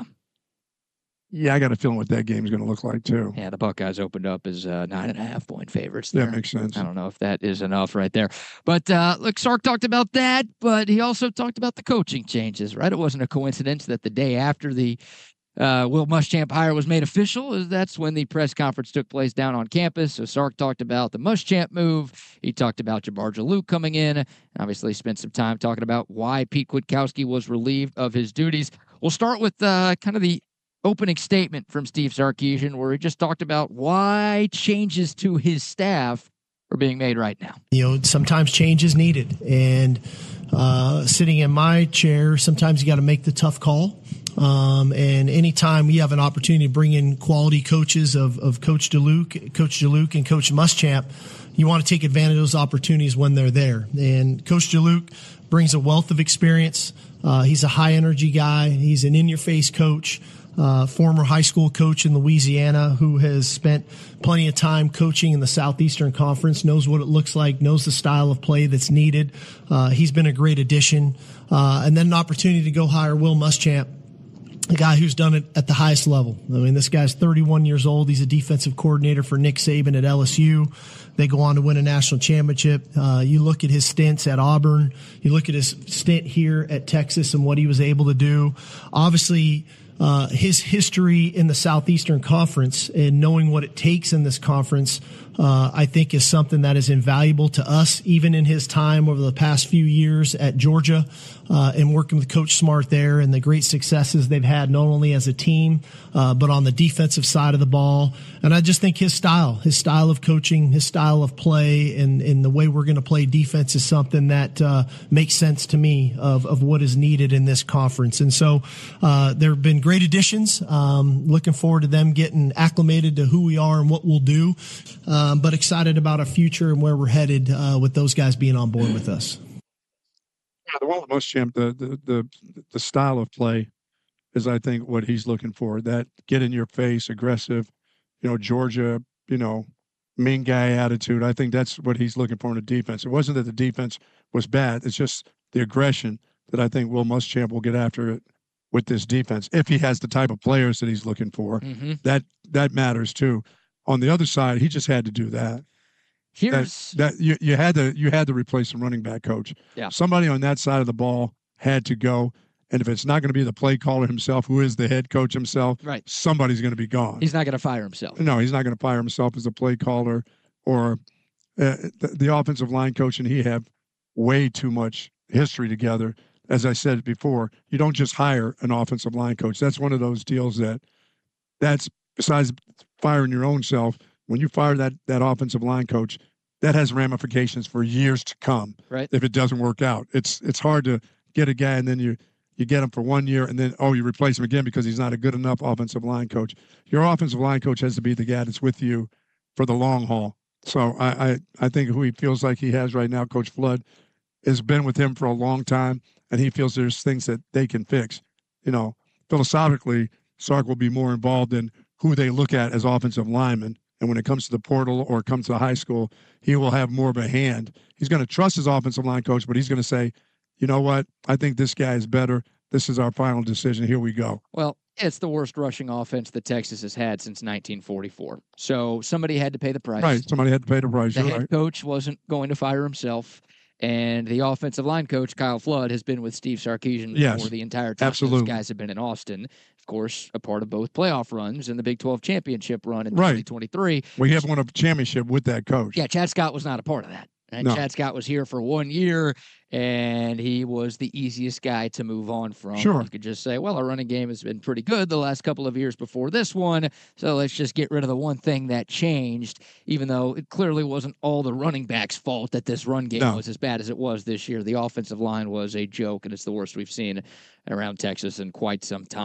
Yeah, I got a feeling what that game is going to look like, too. Yeah, the Buckeyes opened up as 9.5-point favorites there. That makes sense. I don't know if that is enough right there. But, look, Sark talked about that, but he also talked about the coaching changes, right? It wasn't a coincidence that the day after the Will Muschamp hire was made official, that's when the press conference took place down on campus. So Sark talked about the Muschamp move. He talked about Jabbar Jalouk coming in. Obviously spent some time talking about why Pete Kwiatkowski was relieved of his duties. We'll start with kind of the opening statement from Steve Sarkisian, where he just talked about why changes to his staff are being made right now. Sometimes change is needed. And sitting in my chair, sometimes you got to make the tough call. And anytime we have an opportunity to bring in quality coaches of Coach Jalouk and Coach Muschamp, you want to take advantage of those opportunities when they're there. And Coach Jalouk brings a wealth of experience. He's a high energy guy. He's an in-your-face coach. Former high school coach in Louisiana who has spent plenty of time coaching in the Southeastern Conference, knows what it looks like, knows the style of play that's needed. He's been a great addition. And then an opportunity to go hire Will Muschamp, a guy who's done it at the highest level. I mean, this guy's 31 years old. He's a defensive coordinator for Nick Saban at LSU. They go on to win a national championship. You look at his stints at Auburn. You look at his stint here at Texas and what he was able to do. Obviously, his history in the Southeastern Conference and knowing what it takes in this conference, I think is something that is invaluable to us, even in his time over the past few years at Georgia, and working with Coach Smart there and the great successes they've had, not only as a team, but on the defensive side of the ball. And I just think his style of coaching, his style of play, and the way we're going to play defense is something that makes sense to me of what is needed in this conference. And so there have been great additions. Looking forward to them getting acclimated to who we are and what we'll do. But excited about our future and where we're headed with those guys being on board with us. Yeah, the one with Muschamp, the style of play is, I think, what he's looking for. That get in your face, aggressive, Georgia, mean guy attitude. I think that's what he's looking for in the defense. It wasn't that the defense was bad. It's just the aggression that I think Will Muschamp will get after it with this defense. If he has the type of players that he's looking for, that matters too. On the other side, he just had to do that. You had to replace the running back coach. Yeah. Somebody on that side of the ball had to go. And if it's not going to be the play caller himself, who is the head coach himself, right, somebody's going to be gone. He's not going to fire himself. No, he's not going to fire himself as a play caller or the offensive line coach, and he have way too much history together. As I said before, you don't just hire an offensive line coach. That's one of those deals that's besides firing your own self. When you fire that offensive line coach, that has ramifications for years to come. Right. If it doesn't work out, it's hard to get a guy and then you get him for 1 year and then you replace him again because he's not a good enough offensive line coach. Your offensive line coach has to be the guy that's with you for the long haul. So I think who he feels like he has right now, Coach Flood, has been with him for a long time, and he feels there's things that they can fix. Philosophically, Sark will be more involved in who they look at as offensive linemen. And when it comes to the portal or comes to high school, he will have more of a hand. He's going to trust his offensive line coach, but he's going to say, you know what? I think this guy is better. This is our final decision. Here we go. Well, it's the worst rushing offense that Texas has had since 1944. So somebody had to pay the price. Right. Somebody had to pay the price. The head coach wasn't going to fire himself. And the offensive line coach, Kyle Flood, has been with Steve Sarkisian for the entire time. Absolutely. Those guys have been in Austin. Of course, a part of both playoff runs and the Big 12 championship run in 2023. We have won a championship with that coach. Yeah, Chad Scott was not a part of that. And Chad Scott was here for 1 year, and he was the easiest guy to move on from. Sure. You could just say, well, our running game has been pretty good the last couple of years before this one, so let's just get rid of the one thing that changed, even though it clearly wasn't all the running backs' fault that this run game was as bad as it was this year. The offensive line was a joke, and it's the worst we've seen around Texas in quite some time.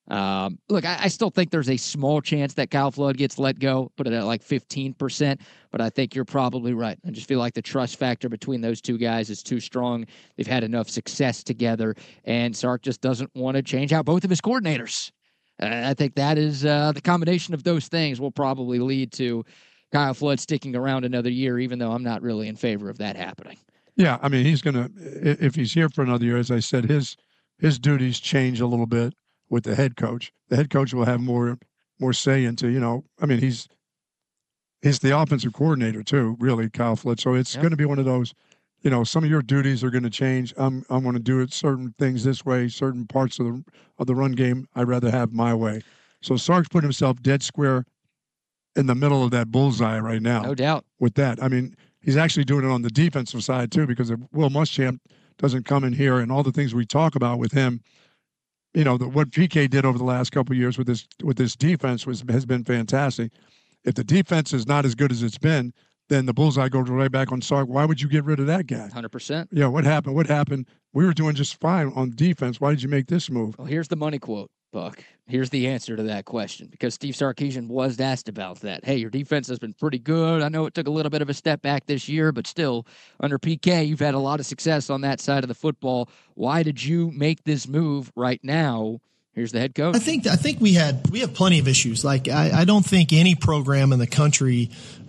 Look, I still think there's a small chance that Kyle Flood gets let go, put it at like 15%, but I think you're probably right. I just feel like the trust factor between those two guys is too strong. They've had enough success together, and Sark just doesn't want to change out both of his coordinators. I think that is the combination of those things will probably lead to Kyle Flood sticking around another year, even though I'm not really in favor of that happening. Yeah, I mean, he's going to, if he's here for another year, as I said, his duties change a little bit with the head coach. The head coach will have more say into, I mean, he's the offensive coordinator too, really, Kyle Flood. So it's going to be one of those, some of your duties are going to change. I'm going to do it certain things this way, certain parts of the run game I'd rather have my way. So Sark's put himself dead square in the middle of that bullseye right now. No doubt. With that, I mean, he's actually doing it on the defensive side too, because if Will Muschamp doesn't come in here and all the things we talk about with him, what PK did over the last couple of years with this defense has been fantastic. If the defense is not as good as it's been, then the bullseye goes right back on Sark. Why would you get rid of that guy? 100%. Yeah, what happened? We were doing just fine on defense. Why did you make this move? Well, here's the money quote, Buck. Here's the answer to that question, because Steve Sarkisian was asked about that. Hey, your defense has been pretty good. I know it took a little bit of a step back this year, but still, under PK, you've had a lot of success on that side of the football. Why did you make this move right now? Here's the head coach. I think we have plenty of issues. Like I don't think any program in the country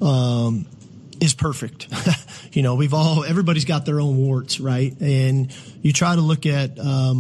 is perfect. Everybody's got their own warts, right? And you try to look at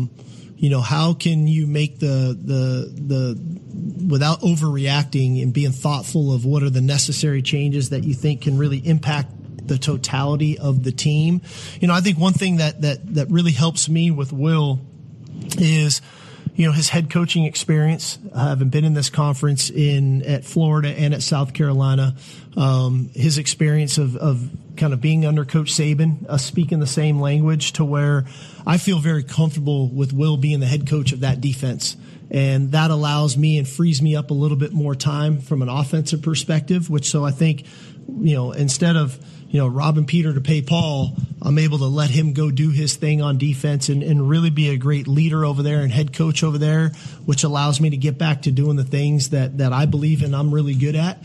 how can you make the without overreacting and being thoughtful of what are the necessary changes that you think can really impact the totality of the team. I think one thing that really helps me with Will is his head coaching experience, having been in this conference at Florida and at South Carolina, his experience of kind of being under Coach Saban, speaking the same language, to where I feel very comfortable with Will being the head coach of that defense. And that allows me and frees me up a little bit more time from an offensive perspective, so I think, instead of, robbing Peter to pay Paul, I'm able to let him go do his thing on defense and really be a great leader over there and head coach over there, which allows me to get back to doing the things that I believe in I'm really good at.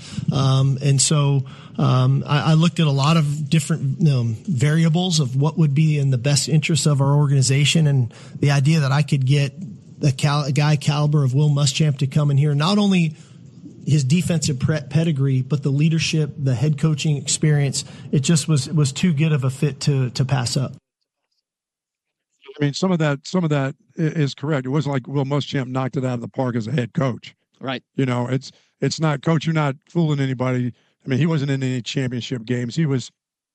I looked at a lot of different variables of what would be in the best interest of our organization, and the idea that I could get a guy caliber of Will Muschamp to come in here, not only his defensive pedigree, but the leadership, the head coaching experience, it just was too good of a fit to pass up. I mean, some of that is correct. It wasn't like Will Muschamp knocked it out of the park as a head coach. Right. It's not, Coach, you're not fooling anybody. I mean, he wasn't in any championship games. He was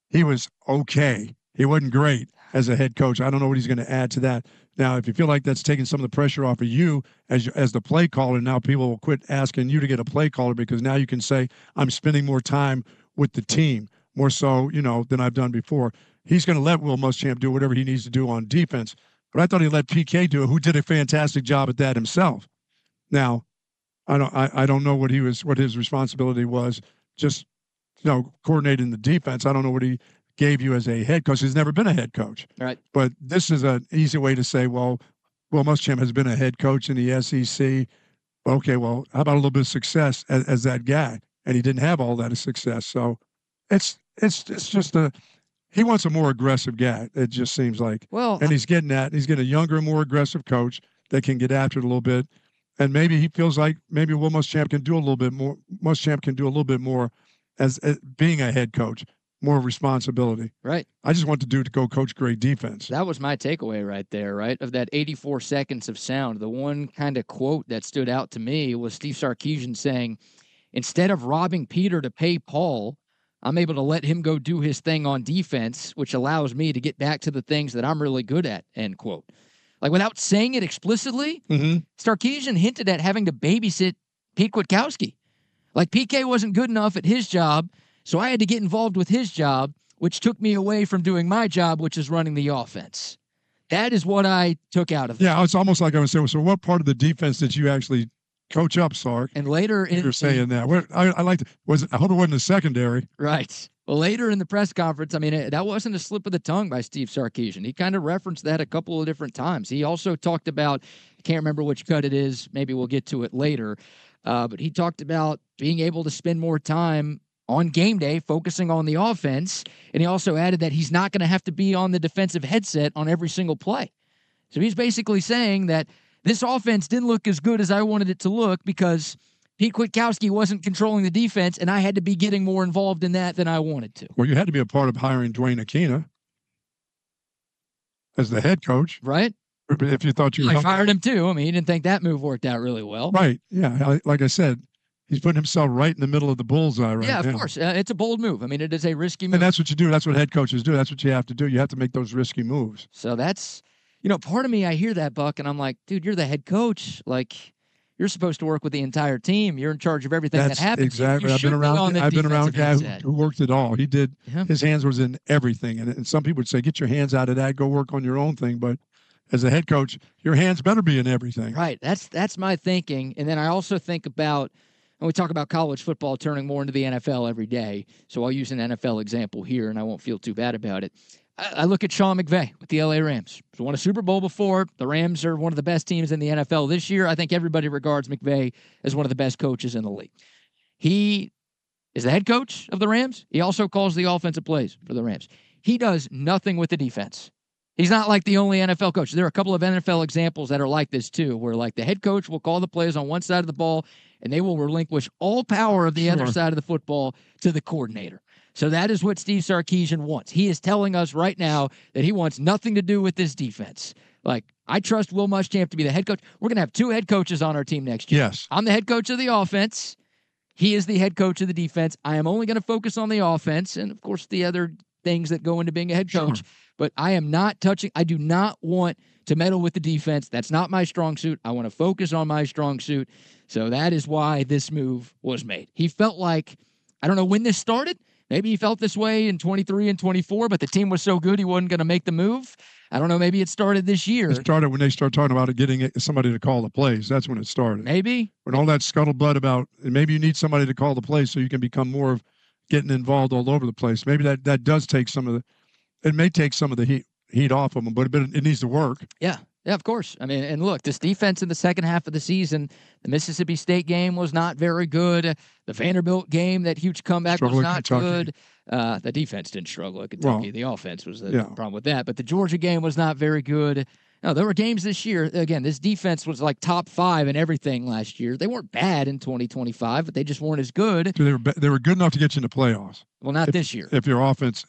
okay. He wasn't great as a head coach. I don't know what he's going to add to that. Now, if you feel like that's taking some of the pressure off of you as the play caller, now people will quit asking you to get a play caller, because now you can say, I'm spending more time with the team, more so, than I've done before. He's going to let Will Muschamp do whatever he needs to do on defense. But I thought he let PK do it, who did a fantastic job at that himself. Now, I don't know what his responsibility was, just, coordinating the defense. I don't know what he gave you as a head coach. He's never been a head coach. Right. But this is an easy way to say, well, Will Muschamp has been a head coach in the SEC. Okay, well, how about a little bit of success as that guy? And he didn't have all that success. So it's just he wants a more aggressive guy, it just seems like. Well, and he's getting a younger, more aggressive coach that can get after it a little bit. And maybe he feels like maybe Will Muschamp can do a little bit more. Muschamp can do a little bit more as being a head coach. More responsibility. Right. I just want the dude to go coach great defense. That was my takeaway right there, right? Of that 84 seconds of sound. The one kind of quote that stood out to me was Steve Sarkisian saying, instead of robbing Peter to pay Paul, I'm able to let him go do his thing on defense, which allows me to get back to the things that I'm really good at, end quote. Like, without saying it explicitly, Sarkisian hinted at having to babysit Pete Kwiatkowski. Like, PK wasn't good enough at his job, so I had to get involved with his job, which took me away from doing my job, which is running the offense. That is what I took out of it. Yeah, it's almost like I was saying, so what part of the defense did you actually coach up, Sark? And later... You're saying that. I hope it wasn't the secondary. Right. Well, later in the press conference, I mean, that wasn't a slip of the tongue by Steve Sarkisian. He kind of referenced that a couple of different times. He also talked about, I can't remember which cut it is, maybe we'll get to it later, but he talked about being able to spend more time on game day focusing on the offense, and he also added that he's not going to have to be on the defensive headset on every single play. So he's basically saying that this offense didn't look as good as I wanted it to look because Pete Kwiatkowski wasn't controlling the defense, and I had to be getting more involved in that than I wanted to. Well, you had to be a part of hiring Dwayne Aquina as the head coach. Right? If you thought you were... I fired him too. I mean, he didn't think that move worked out really well. Right. Yeah. Like I said, he's putting himself right in the middle of the bullseye right now. Yeah, of course. It's a bold move. I mean, it is a risky move. And that's what you do. That's what head coaches do. That's what you have to do. You have to make those risky moves. So that's, part of me, I hear that, Buck, and I'm like, dude, you're the head coach. Like, you're supposed to work with the entire team. You're in charge of everything that happens. Exactly. I've been around a guy who worked it all. He did. Yeah. His hands was in everything. And some people would say, get your hands out of that. Go work on your own thing. But as a head coach, your hands better be in everything. Right. That's my thinking. And then I also think about, and we talk about college football turning more into the NFL every day. So I'll use an NFL example here, and I won't feel too bad about it. I look at Sean McVay with the LA Rams. He's won a Super Bowl before. The Rams are one of the best teams in the NFL this year. I think everybody regards McVay as one of the best coaches in the league. He is the head coach of the Rams. He also calls the offensive plays for the Rams. He does nothing with the defense. He's not like the only NFL coach. There are a couple of NFL examples that are like this too, where like the head coach will call the plays on one side of the ball and they will relinquish all power of the other side of the football to the coordinator. So that is what Steve Sarkisian wants. He is telling us right now that he wants nothing to do with this defense. Like, I trust Will Muschamp to be the head coach. We're going to have two head coaches on our team next year. Yes. I'm the head coach of the offense. He is the head coach of the defense. I am only going to focus on the offense and, of course, the other things that go into being a head coach. Sure. But I am not touching. I do not want to meddle with the defense. That's not my strong suit. I want to focus on my strong suit. So that is why this move was made. He felt like, I don't know when this started. Maybe he felt this way in 23 and 24, but the team was so good he wasn't going to make the move. I don't know. Maybe it started this year. It started when they started talking about getting somebody to call the plays. That's when it started. Maybe. When all that scuttlebutt about, maybe you need somebody to call the plays so you can become more of getting involved all over the place. Maybe that does take some of it may take some of the heat off of them, but it needs to work. Yeah. Yeah, of course. I mean, and look, this defense in the second half of the season, the Mississippi State game was not very good. The Vanderbilt game, that huge comeback was not good. The defense didn't struggle at Kentucky. The offense was the problem with that. But the Georgia game was not very good. No, there were games this year. Again, this defense was like top 5 in everything last year. They weren't bad in 2025, but they just weren't as good. So they were good enough to get you in the playoffs. Well, not this year. If your offense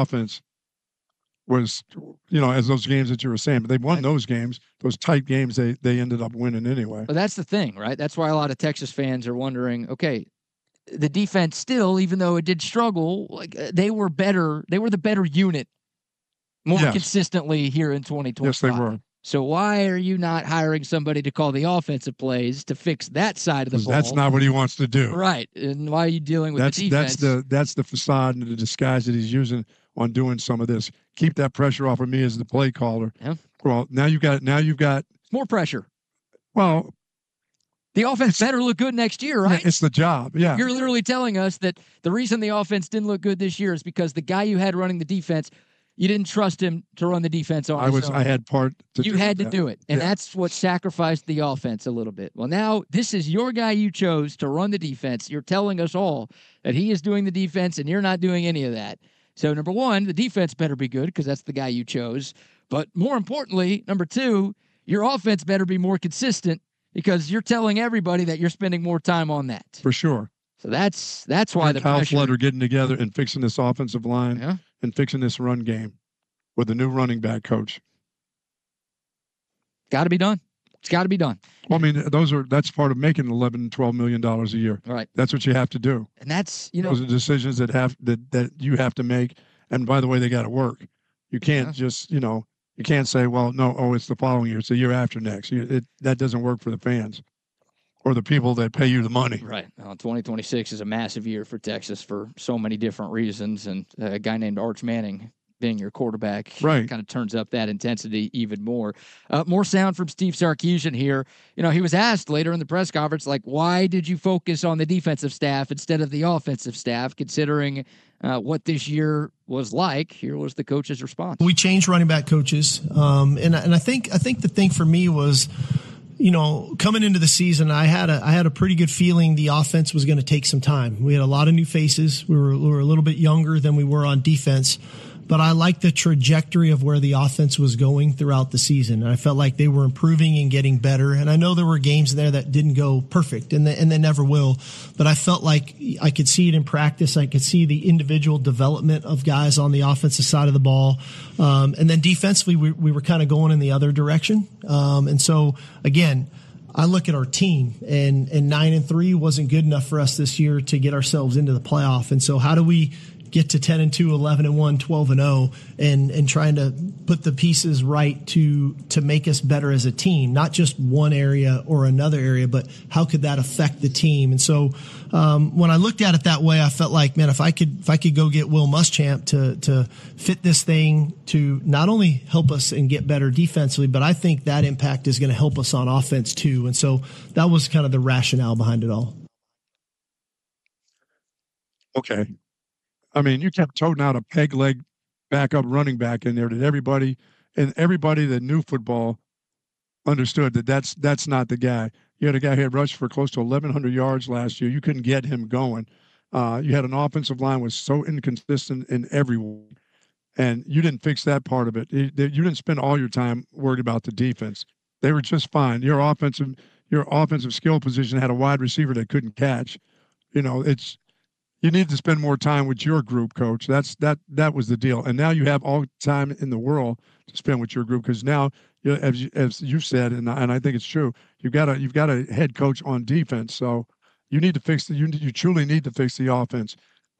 was, as those games that you were saying, but they won those games, those tight games, they ended up winning anyway. But that's the thing, right? That's why a lot of Texas fans are wondering, okay, the defense still, even though it did struggle, like they were better. They were the better unit more consistently here in 2025. Yes, they were. So why are you not hiring somebody to call the offensive plays to fix that side of the ball? That's not what he wants to do. Right. And why are you dealing with the defense? That's the facade and the disguise that he's using on doing some of this. Keep that pressure off of me as the play caller. Yeah. Well, now you've got more pressure. Well, the offense better look good next year, right? Yeah, it's the job. Yeah. You're literally telling us that the reason the offense didn't look good this year is because the guy you had running the defense, you didn't trust him to run the defense on his own. I had part to You had to do it. And that's what sacrificed the offense a little bit. Well, now this is your guy you chose to run the defense. You're telling us all that he is doing the defense and you're not doing any of that. So, number one, the defense better be good because that's the guy you chose. But more importantly, number two, your offense better be more consistent because you're telling everybody that you're spending more time on that. For sure. So that's why the Kyle pressure. Flood are getting together and fixing this offensive line and fixing this run game with a new running back coach. Got to be done. It's got to be done. Well, I mean, that's part of making $11, $12 million a year. Right. That's what you have to do. And that's, those are decisions that you have to make. And by the way, they got to work. You can't just, you can't say, well, no, it's the following year. It's the year after next. That doesn't work for the fans or the people that pay you the money. Right. 2026 is a massive year for Texas for so many different reasons. And a guy named Arch Manning being your quarterback. Right. Kind of turns up that intensity even more. More sound from Steve Sarkisian here. He was asked later in the press conference, like, why did you focus on the defensive staff instead of the offensive staff, considering what this year was like? Here was the coach's response. We changed running back coaches. And I think the thing for me was, coming into the season, I had a pretty good feeling the offense was going to take some time. We had a lot of new faces. We were a little bit younger than we were on defense, but I liked the trajectory of where the offense was going throughout the season. And I felt like they were improving and getting better. And I know there were games in there that didn't go perfect, and they never will. But I felt like I could see it in practice. I could see the individual development of guys on the offensive side of the ball. And then defensively, we were kind of going in the other direction. And so again, I look at our team, and 9-3 wasn't good enough for us this year to get ourselves into the playoff. And so how do we get to 10-2, 11-1, 12-0, and trying to put the pieces right to make us better as a team, not just one area or another area, but how could that affect the team? And so when I looked at it that way, I felt like, man, if I could go get Will Muschamp to fit this thing to not only help us and get better defensively, but I think that impact is going to help us on offense too. And so that was kind of the rationale behind it all. Okay. I mean, you kept toting out a peg leg backup running back in there that everybody that knew football understood that that's not the guy. You had a guy who had rushed for close to 1,100 yards last year. You couldn't get him going. You had an offensive line was so inconsistent in every way, and you didn't fix that part of it. You didn't spend all your time worried about the defense. They were just fine. Your offensive skill position had a wide receiver that couldn't catch. You need to spend more time with your group, coach. That was the deal. And now you have all time in the world to spend with your group, because now, as you said, and I think it's true, you've got a head coach on defense. So you need to fix you truly need to fix the offense.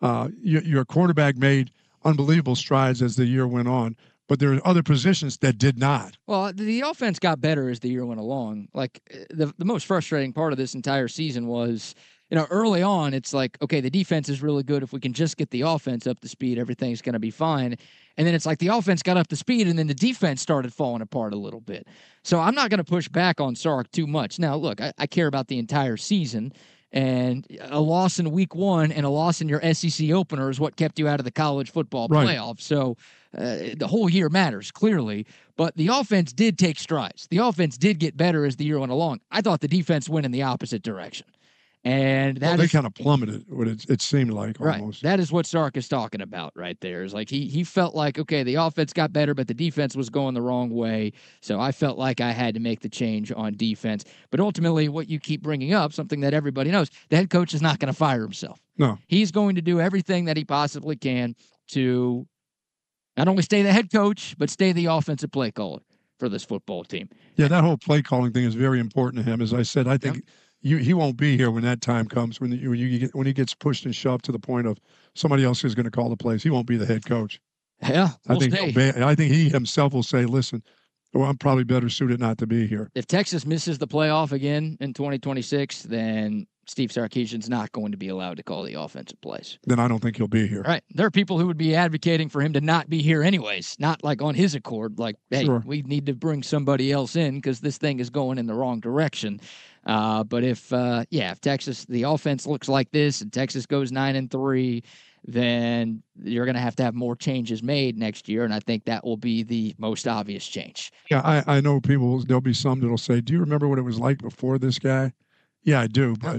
Your quarterback made unbelievable strides as the year went on, but there are other positions that did not. Well, the offense got better as the year went along. Like, the most frustrating part of this entire season was, early on, it's like, okay, the defense is really good. If we can just get the offense up to speed, everything's going to be fine. And then it's like the offense got up to speed, and then the defense started falling apart a little bit. So I'm not going to push back on Sark too much. Now, look, I care about the entire season, and a loss in week 1 and a loss in your SEC opener is what kept you out of the college football playoff. So the whole year matters, clearly. But the offense did take strides. The offense did get better as the year went along. I thought the defense went in the opposite direction. And they kind of plummeted, what it seemed like almost. Right. That is what Sark is talking about right there. Is like he felt like, okay, the offense got better, but the defense was going the wrong way. So I felt like I had to make the change on defense. But ultimately, what you keep bringing up, something that everybody knows, the head coach is not going to fire himself. No. He's going to do everything that he possibly can to not only stay the head coach, but stay the offensive play caller for this football team. Yeah, that whole play calling thing is very important to him. As I said, I think he won't be here when that time comes, when he gets pushed and shoved to the point of somebody else is going to call the plays. He won't be the head coach. Yeah, I think he himself will say, listen, I'm probably better suited not to be here. If Texas misses the playoff again in 2026, then Steve Sarkisian's not going to be allowed to call the offensive plays. Then I don't think he'll be here. Right. There are people who would be advocating for him to not be here anyways, not like on his accord, like, hey, we need to bring somebody else in because this thing is going in the wrong direction. But if Texas, the offense looks like this and Texas goes 9-3, then you're going to have more changes made next year. And I think that will be the most obvious change. Yeah, I know there'll be some that'll say, do you remember what it was like before this guy? Yeah, I do. But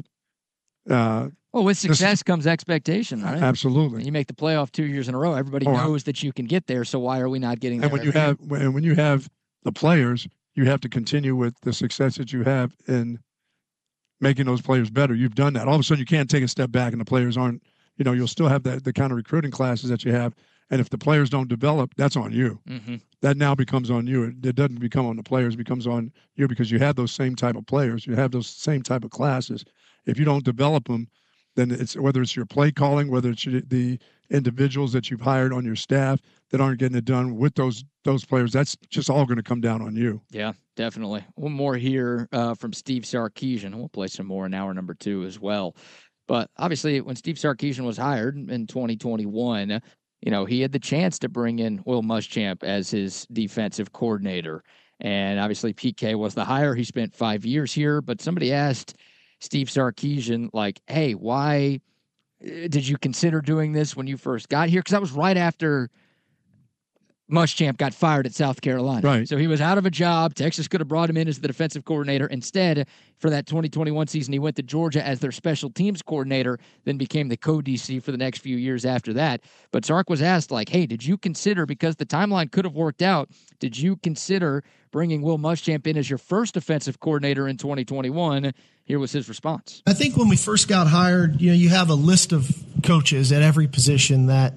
with success comes expectation, right? Absolutely. When you make the playoff 2 years in a row, everybody knows that you can get there. So why are we not getting there? And when you have the players, you have to continue with the success that you have in making those players better. You've done that. All of a sudden, you can't take a step back, and the players aren't. You'll still have the kind of recruiting classes that you have, and if the players don't develop, that's on you. Mm-hmm. That now becomes on you. It doesn't become on the players. It becomes on you because you have those same type of players. You have those same type of classes. If you don't develop them, then it's whether it's your play calling, whether it's the individuals that you've hired on your staff that aren't getting it done with those players. That's just all going to come down on you. Yeah, definitely. One more here from Steve Sarkisian. We'll play some more in hour number 2 as well. But obviously, when Steve Sarkisian was hired in 2021, he had the chance to bring in Will Muschamp as his defensive coordinator. And obviously PK was the hire. He spent 5 years here, but somebody asked Steve Sarkisian, like, hey, why did you consider doing this when you first got here? Because that was right after Muschamp got fired at South Carolina. Right. So he was out of a job. Texas could have brought him in as the defensive coordinator. Instead, for that 2021 season, he went to Georgia as their special teams coordinator, then became the co-DC for the next few years after that. But Sark was asked, like, hey, did you consider, because the timeline could have worked out, did you consider bringing Will Muschamp in as your first offensive coordinator in 2021? Here was his response. I think when we first got hired, you have a list of coaches at every position that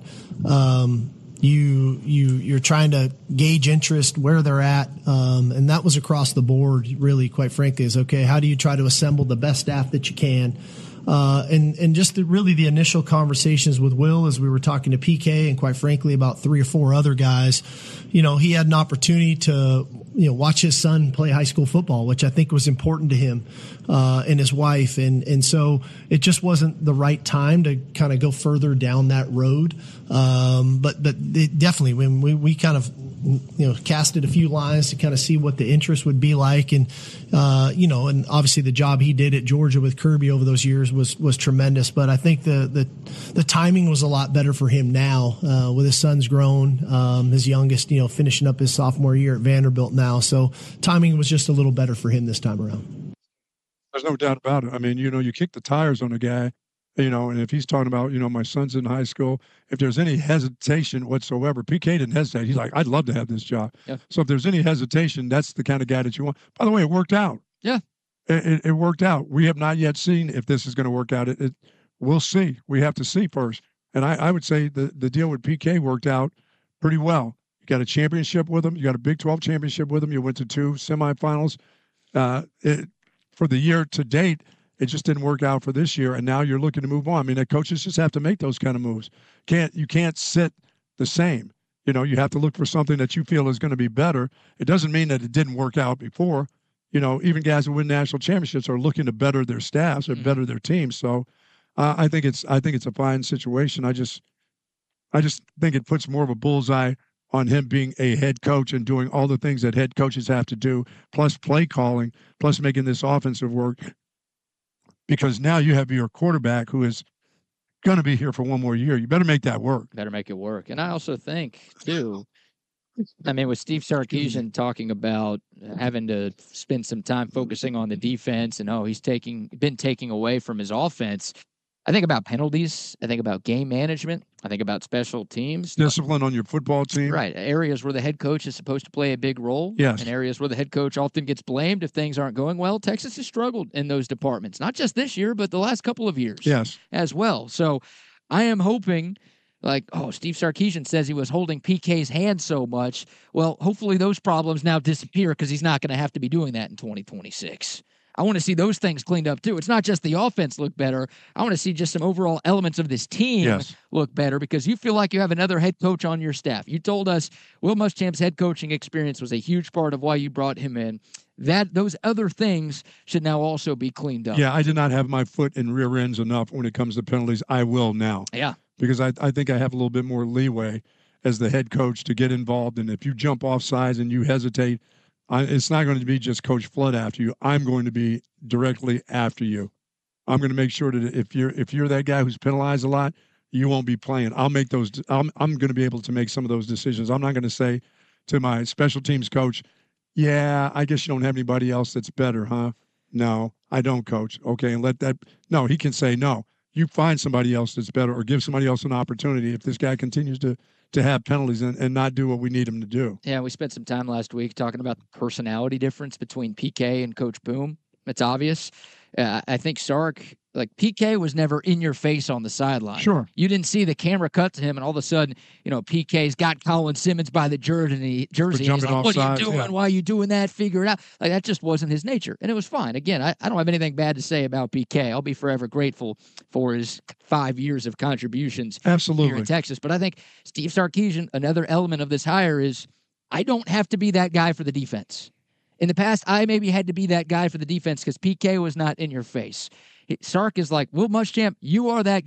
you're trying to gauge interest, where they're at, and that was across the board. Really, quite frankly, is okay. How do you try to assemble the best staff that you can? And just the initial conversations with Will, as we were talking to PK, and quite frankly about 3 or 4 other guys, he had an opportunity to watch his son play high school football, which I think was important to him and his wife, and so it just wasn't the right time to kind of go further down that road. But definitely when we kind of casted a few lines to kind of see what the interest would be like, and and obviously the job he did at Georgia with Kirby over those years was tremendous. But I think the timing was a lot better for him now, with his son's grown, his youngest finishing up his sophomore year at Vanderbilt now. So timing was just a little better for him this time around. There's no doubt about it. I mean, you kick the tires on a guy, and if he's talking about, my son's in high school, if there's any hesitation whatsoever, PK didn't hesitate. He's like, I'd love to have this job. Yeah. So if there's any hesitation, that's the kind of guy that you want. By the way, it worked out. Yeah. It worked out. We have not yet seen if this is going to work out. We'll see. We have to see first. And I would say the deal with PK worked out pretty well. You got a championship with him. You got a Big 12 championship with him. You went to 2 semifinals. For the year to date, it just didn't work out for this year, and now you're looking to move on. I mean, the coaches just have to make those kind of moves. You can't sit the same. You have to look for something that you feel is going to be better. It doesn't mean that it didn't work out before. Even guys who win national championships are looking to better their staffs or better their teams. So, I think it's a fine situation. I just think it puts more of a bullseye on him being a head coach and doing all the things that head coaches have to do, plus play calling, plus making this offensive work. Because now you have your quarterback who is going to be here for one more year. You better make that work. Better make it work. And I also think, too, with Steve Sarkisian talking about having to spend some time focusing on the defense and, he's been taking away from his offense, I think about penalties. I think about game management. I think about special teams. Discipline on your football team. Right. Areas where the head coach is supposed to play a big role. Yes. And areas where the head coach often gets blamed if things aren't going well. Texas has struggled in those departments, not just this year, but the last couple of years. Yes. As well. So I am hoping, Steve Sarkisian says he was holding PK's hand so much. Well, hopefully those problems now disappear because he's not going to have to be doing that in 2026. I want to see those things cleaned up, too. It's not just the offense look better. I want to see just some overall elements of this team look better, because you feel like you have another head coach on your staff. You told us Will Muschamp's head coaching experience was a huge part of why you brought him in. Those other things should now also be cleaned up. Yeah, I did not have my foot in rear ends enough when it comes to penalties. I will now. Yeah. Because I think I have a little bit more leeway as the head coach to get involved. And if you jump off sides and you hesitate, it's not going to be just Coach Flood after you. I'm going to be directly after you. I'm going to make sure that if you're that guy who's penalized a lot, you won't be playing. I'll make those. I'm going to be able to make some of those decisions. I'm not going to say to my special teams coach, "Yeah, I guess you don't have anybody else that's better, huh?" No, I don't, coach. Okay, and let that. No, he can say no. You find somebody else that's better, or give somebody else an opportunity if this guy continues to have penalties and not do what we need him to do. Yeah, we spent some time last week talking about the personality difference between PK and Coach Boom. It's obvious. I think Sark, PK was never in your face on the sideline. Sure. You didn't see the camera cut to him, and all of a sudden, PK's got Colin Simmons by the jersey. He's like, what are you doing? Yeah. Why are you doing that? Figure it out. That just wasn't his nature, and it was fine. Again, I don't have anything bad to say about PK. I'll be forever grateful for his 5 years of contributions Absolutely. here in Texas. But I think Steve Sarkisian, another element of this hire is I don't have to be that guy for the defense. In the past, I maybe had to be that guy for the defense because PK was not in your face. Sark is like, Will Muschamp, you are that guy.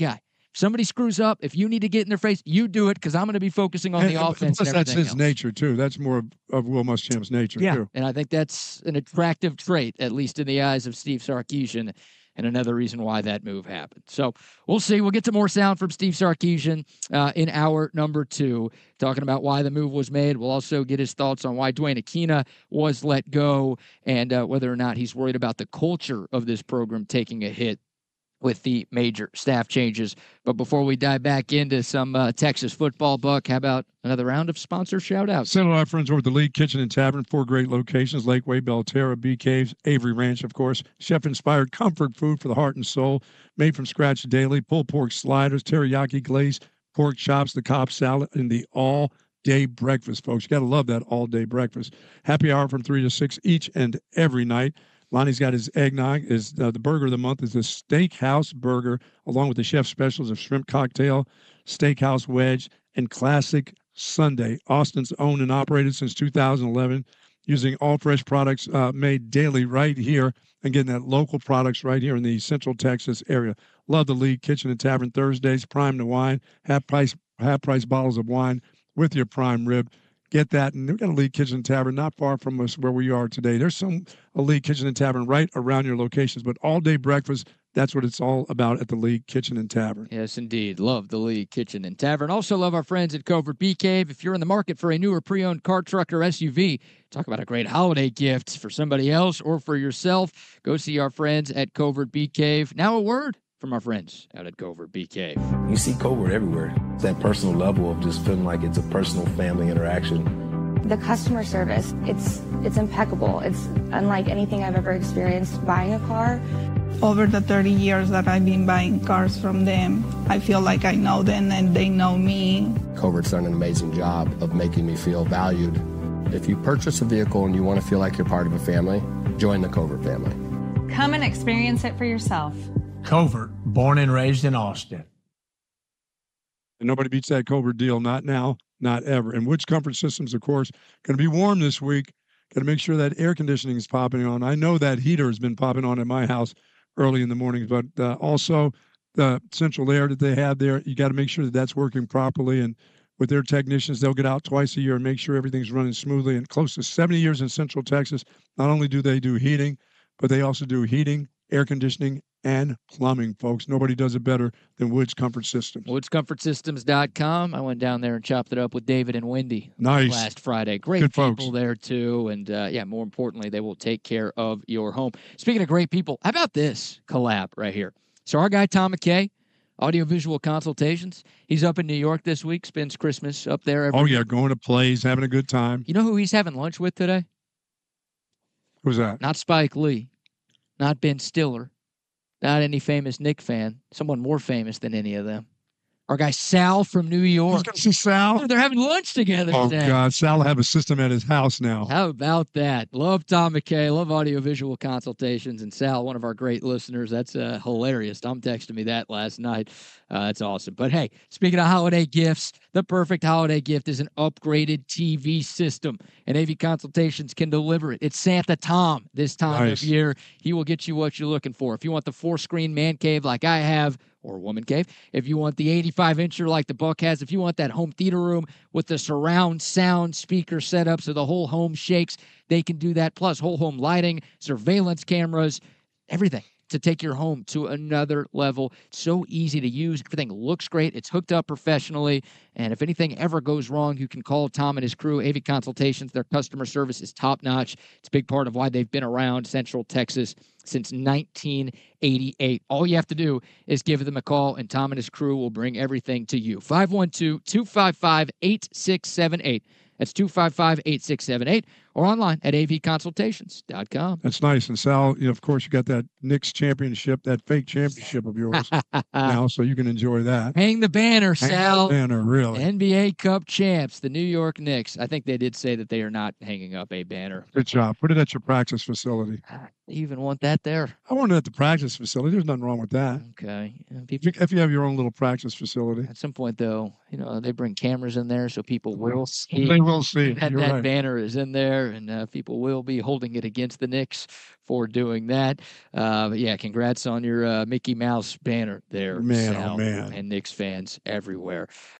If somebody screws up, if you need to get in their face, you do it because I'm going to be focusing on the offense. Plus, and that's his else. nature, too. That's more of Will Muschamp's nature, too. And I think that's an attractive trait, at least in the eyes of Steve Sarkisian, and another reason why that move happened. So we'll see. We'll get to more sound from Steve Sarkisian in hour number 2, talking about why the move was made. We'll also get his thoughts on why Dwayne Aquina was let go and whether or not he's worried about the culture of this program taking a hit with the major staff changes. But before we dive back into some Texas football, Buck, how about another round of sponsor shout-outs? Send our friends over at the League Kitchen and Tavern, 4 great locations, Lakeway, Belterra, Bee Caves, Avery Ranch, of course. Chef-inspired comfort food for the heart and soul, made from scratch daily, pulled pork sliders, teriyaki glazed pork chops, the Cobb salad, and the all-day breakfast, folks. You got to love that all-day breakfast. Happy hour from 3 to 6 each and every night. Lonnie's got his eggnog. The burger of the month is the Steakhouse Burger, along with the chef specials of shrimp cocktail, steakhouse wedge, and classic Sunday. Austin's owned and operated since 2011, using all fresh products made daily right here and getting that local products right here in the Central Texas area. Love the League Kitchen and Tavern Thursdays, prime to wine, half price bottles of wine with your prime rib. Get that. And we've got a League Kitchen and Tavern not far from us where we are today. There's a League Kitchen and Tavern right around your locations, but all-day breakfast, that's what it's all about at the League Kitchen and Tavern. Yes, indeed. Love the League Kitchen and Tavern. Also love our friends at Covert Bee Cave. If you're in the market for a newer pre-owned car, truck, or SUV, talk about a great holiday gift for somebody else or for yourself. Go see our friends at Covert Bee Cave. Now a word from our friends out at Covert Bee Cave. You see Covert everywhere. It's that personal level of just feeling like it's a personal family interaction. The customer service, it's impeccable. It's unlike anything I've ever experienced buying a car. Over the 30 years that I've been buying cars from them, I feel like I know them and they know me. Covert's done an amazing job of making me feel valued. If you purchase a vehicle and you want to feel like you're part of a family, join the Covert family. Come and experience it for yourself. Covert, born and raised in Austin. And nobody beats that Covert deal, not now, not ever. And Woods Comfort Systems, of course, going to be warm this week. Got to make sure that air conditioning is popping on. I know that heater has been popping on at my house early in the mornings, but also the central air that they have there, you got to make sure that that's working properly. And with their technicians, they'll get out twice a year and make sure everything's running smoothly. And close to 70 years in Central Texas, not only do they do heating, but they also do heating, air conditioning, and plumbing, folks. Nobody does it better than Woods Comfort Systems. WoodsComfortSystems.com. I went down there and chopped it up with David and Wendy last Friday. Great Good people folks there, too. And, more importantly, they will take care of your home. Speaking of great people, how about this collab right here? So our guy, Tom McKay, Audiovisual Consultations, he's up in New York this week, spends Christmas up there. Going to plays, having a good time. You know who he's having lunch with today? Who's that? Not Spike Lee, not Ben Stiller, not any famous Knick fan, someone more famous than any of them. Our guy Sal from New York. He's going to see Sal? They're having lunch together today. Oh, God. Sal will have a system at his house now. How about that? Love Tom McKay. Love Audiovisual Consultations. And Sal, one of our great listeners. That's hilarious. Tom texted me that last night. That's awesome. But, hey, speaking of holiday gifts, the perfect holiday gift is an upgraded TV system. And AV Consultations can deliver it. It's Santa Tom this time of year. He will get you what you're looking for. If you want the 4-screen man cave like I have, or woman cave, if you want the 85-incher like the Buck has, if you want that home theater room with the surround sound speaker setup so the whole home shakes, they can do that. Plus whole home lighting, surveillance cameras, everything to take your home to another level. So easy to use. Everything looks great. It's hooked up professionally. And if anything ever goes wrong, you can call Tom and his crew, AV Consultations. Their customer service is top-notch. It's a big part of why they've been around Central Texas since 1988. All you have to do is give them a call, and Tom and his crew will bring everything to you. 512-255-8678. That's 255-8678, or online at avconsultations.com. That's nice. And Sal, of course, you got that Knicks championship, that fake championship of yours now, so you can enjoy that. Hang the banner, Sal. Hang the banner, really. NBA Cup champs, the New York Knicks. I think they did say that they are not hanging up a banner. Good job. Put it at your practice facility. You even want that there? I want it at the practice facility. There's nothing wrong with that. Okay. If you have your own little practice facility. At some point, though, they bring cameras in there so people will see. They will see. That banner is in there. there, and people will be holding it against the Knicks for doing that. But yeah, congrats on your Mickey Mouse banner there, Man, Sal, oh man. and Knicks fans everywhere.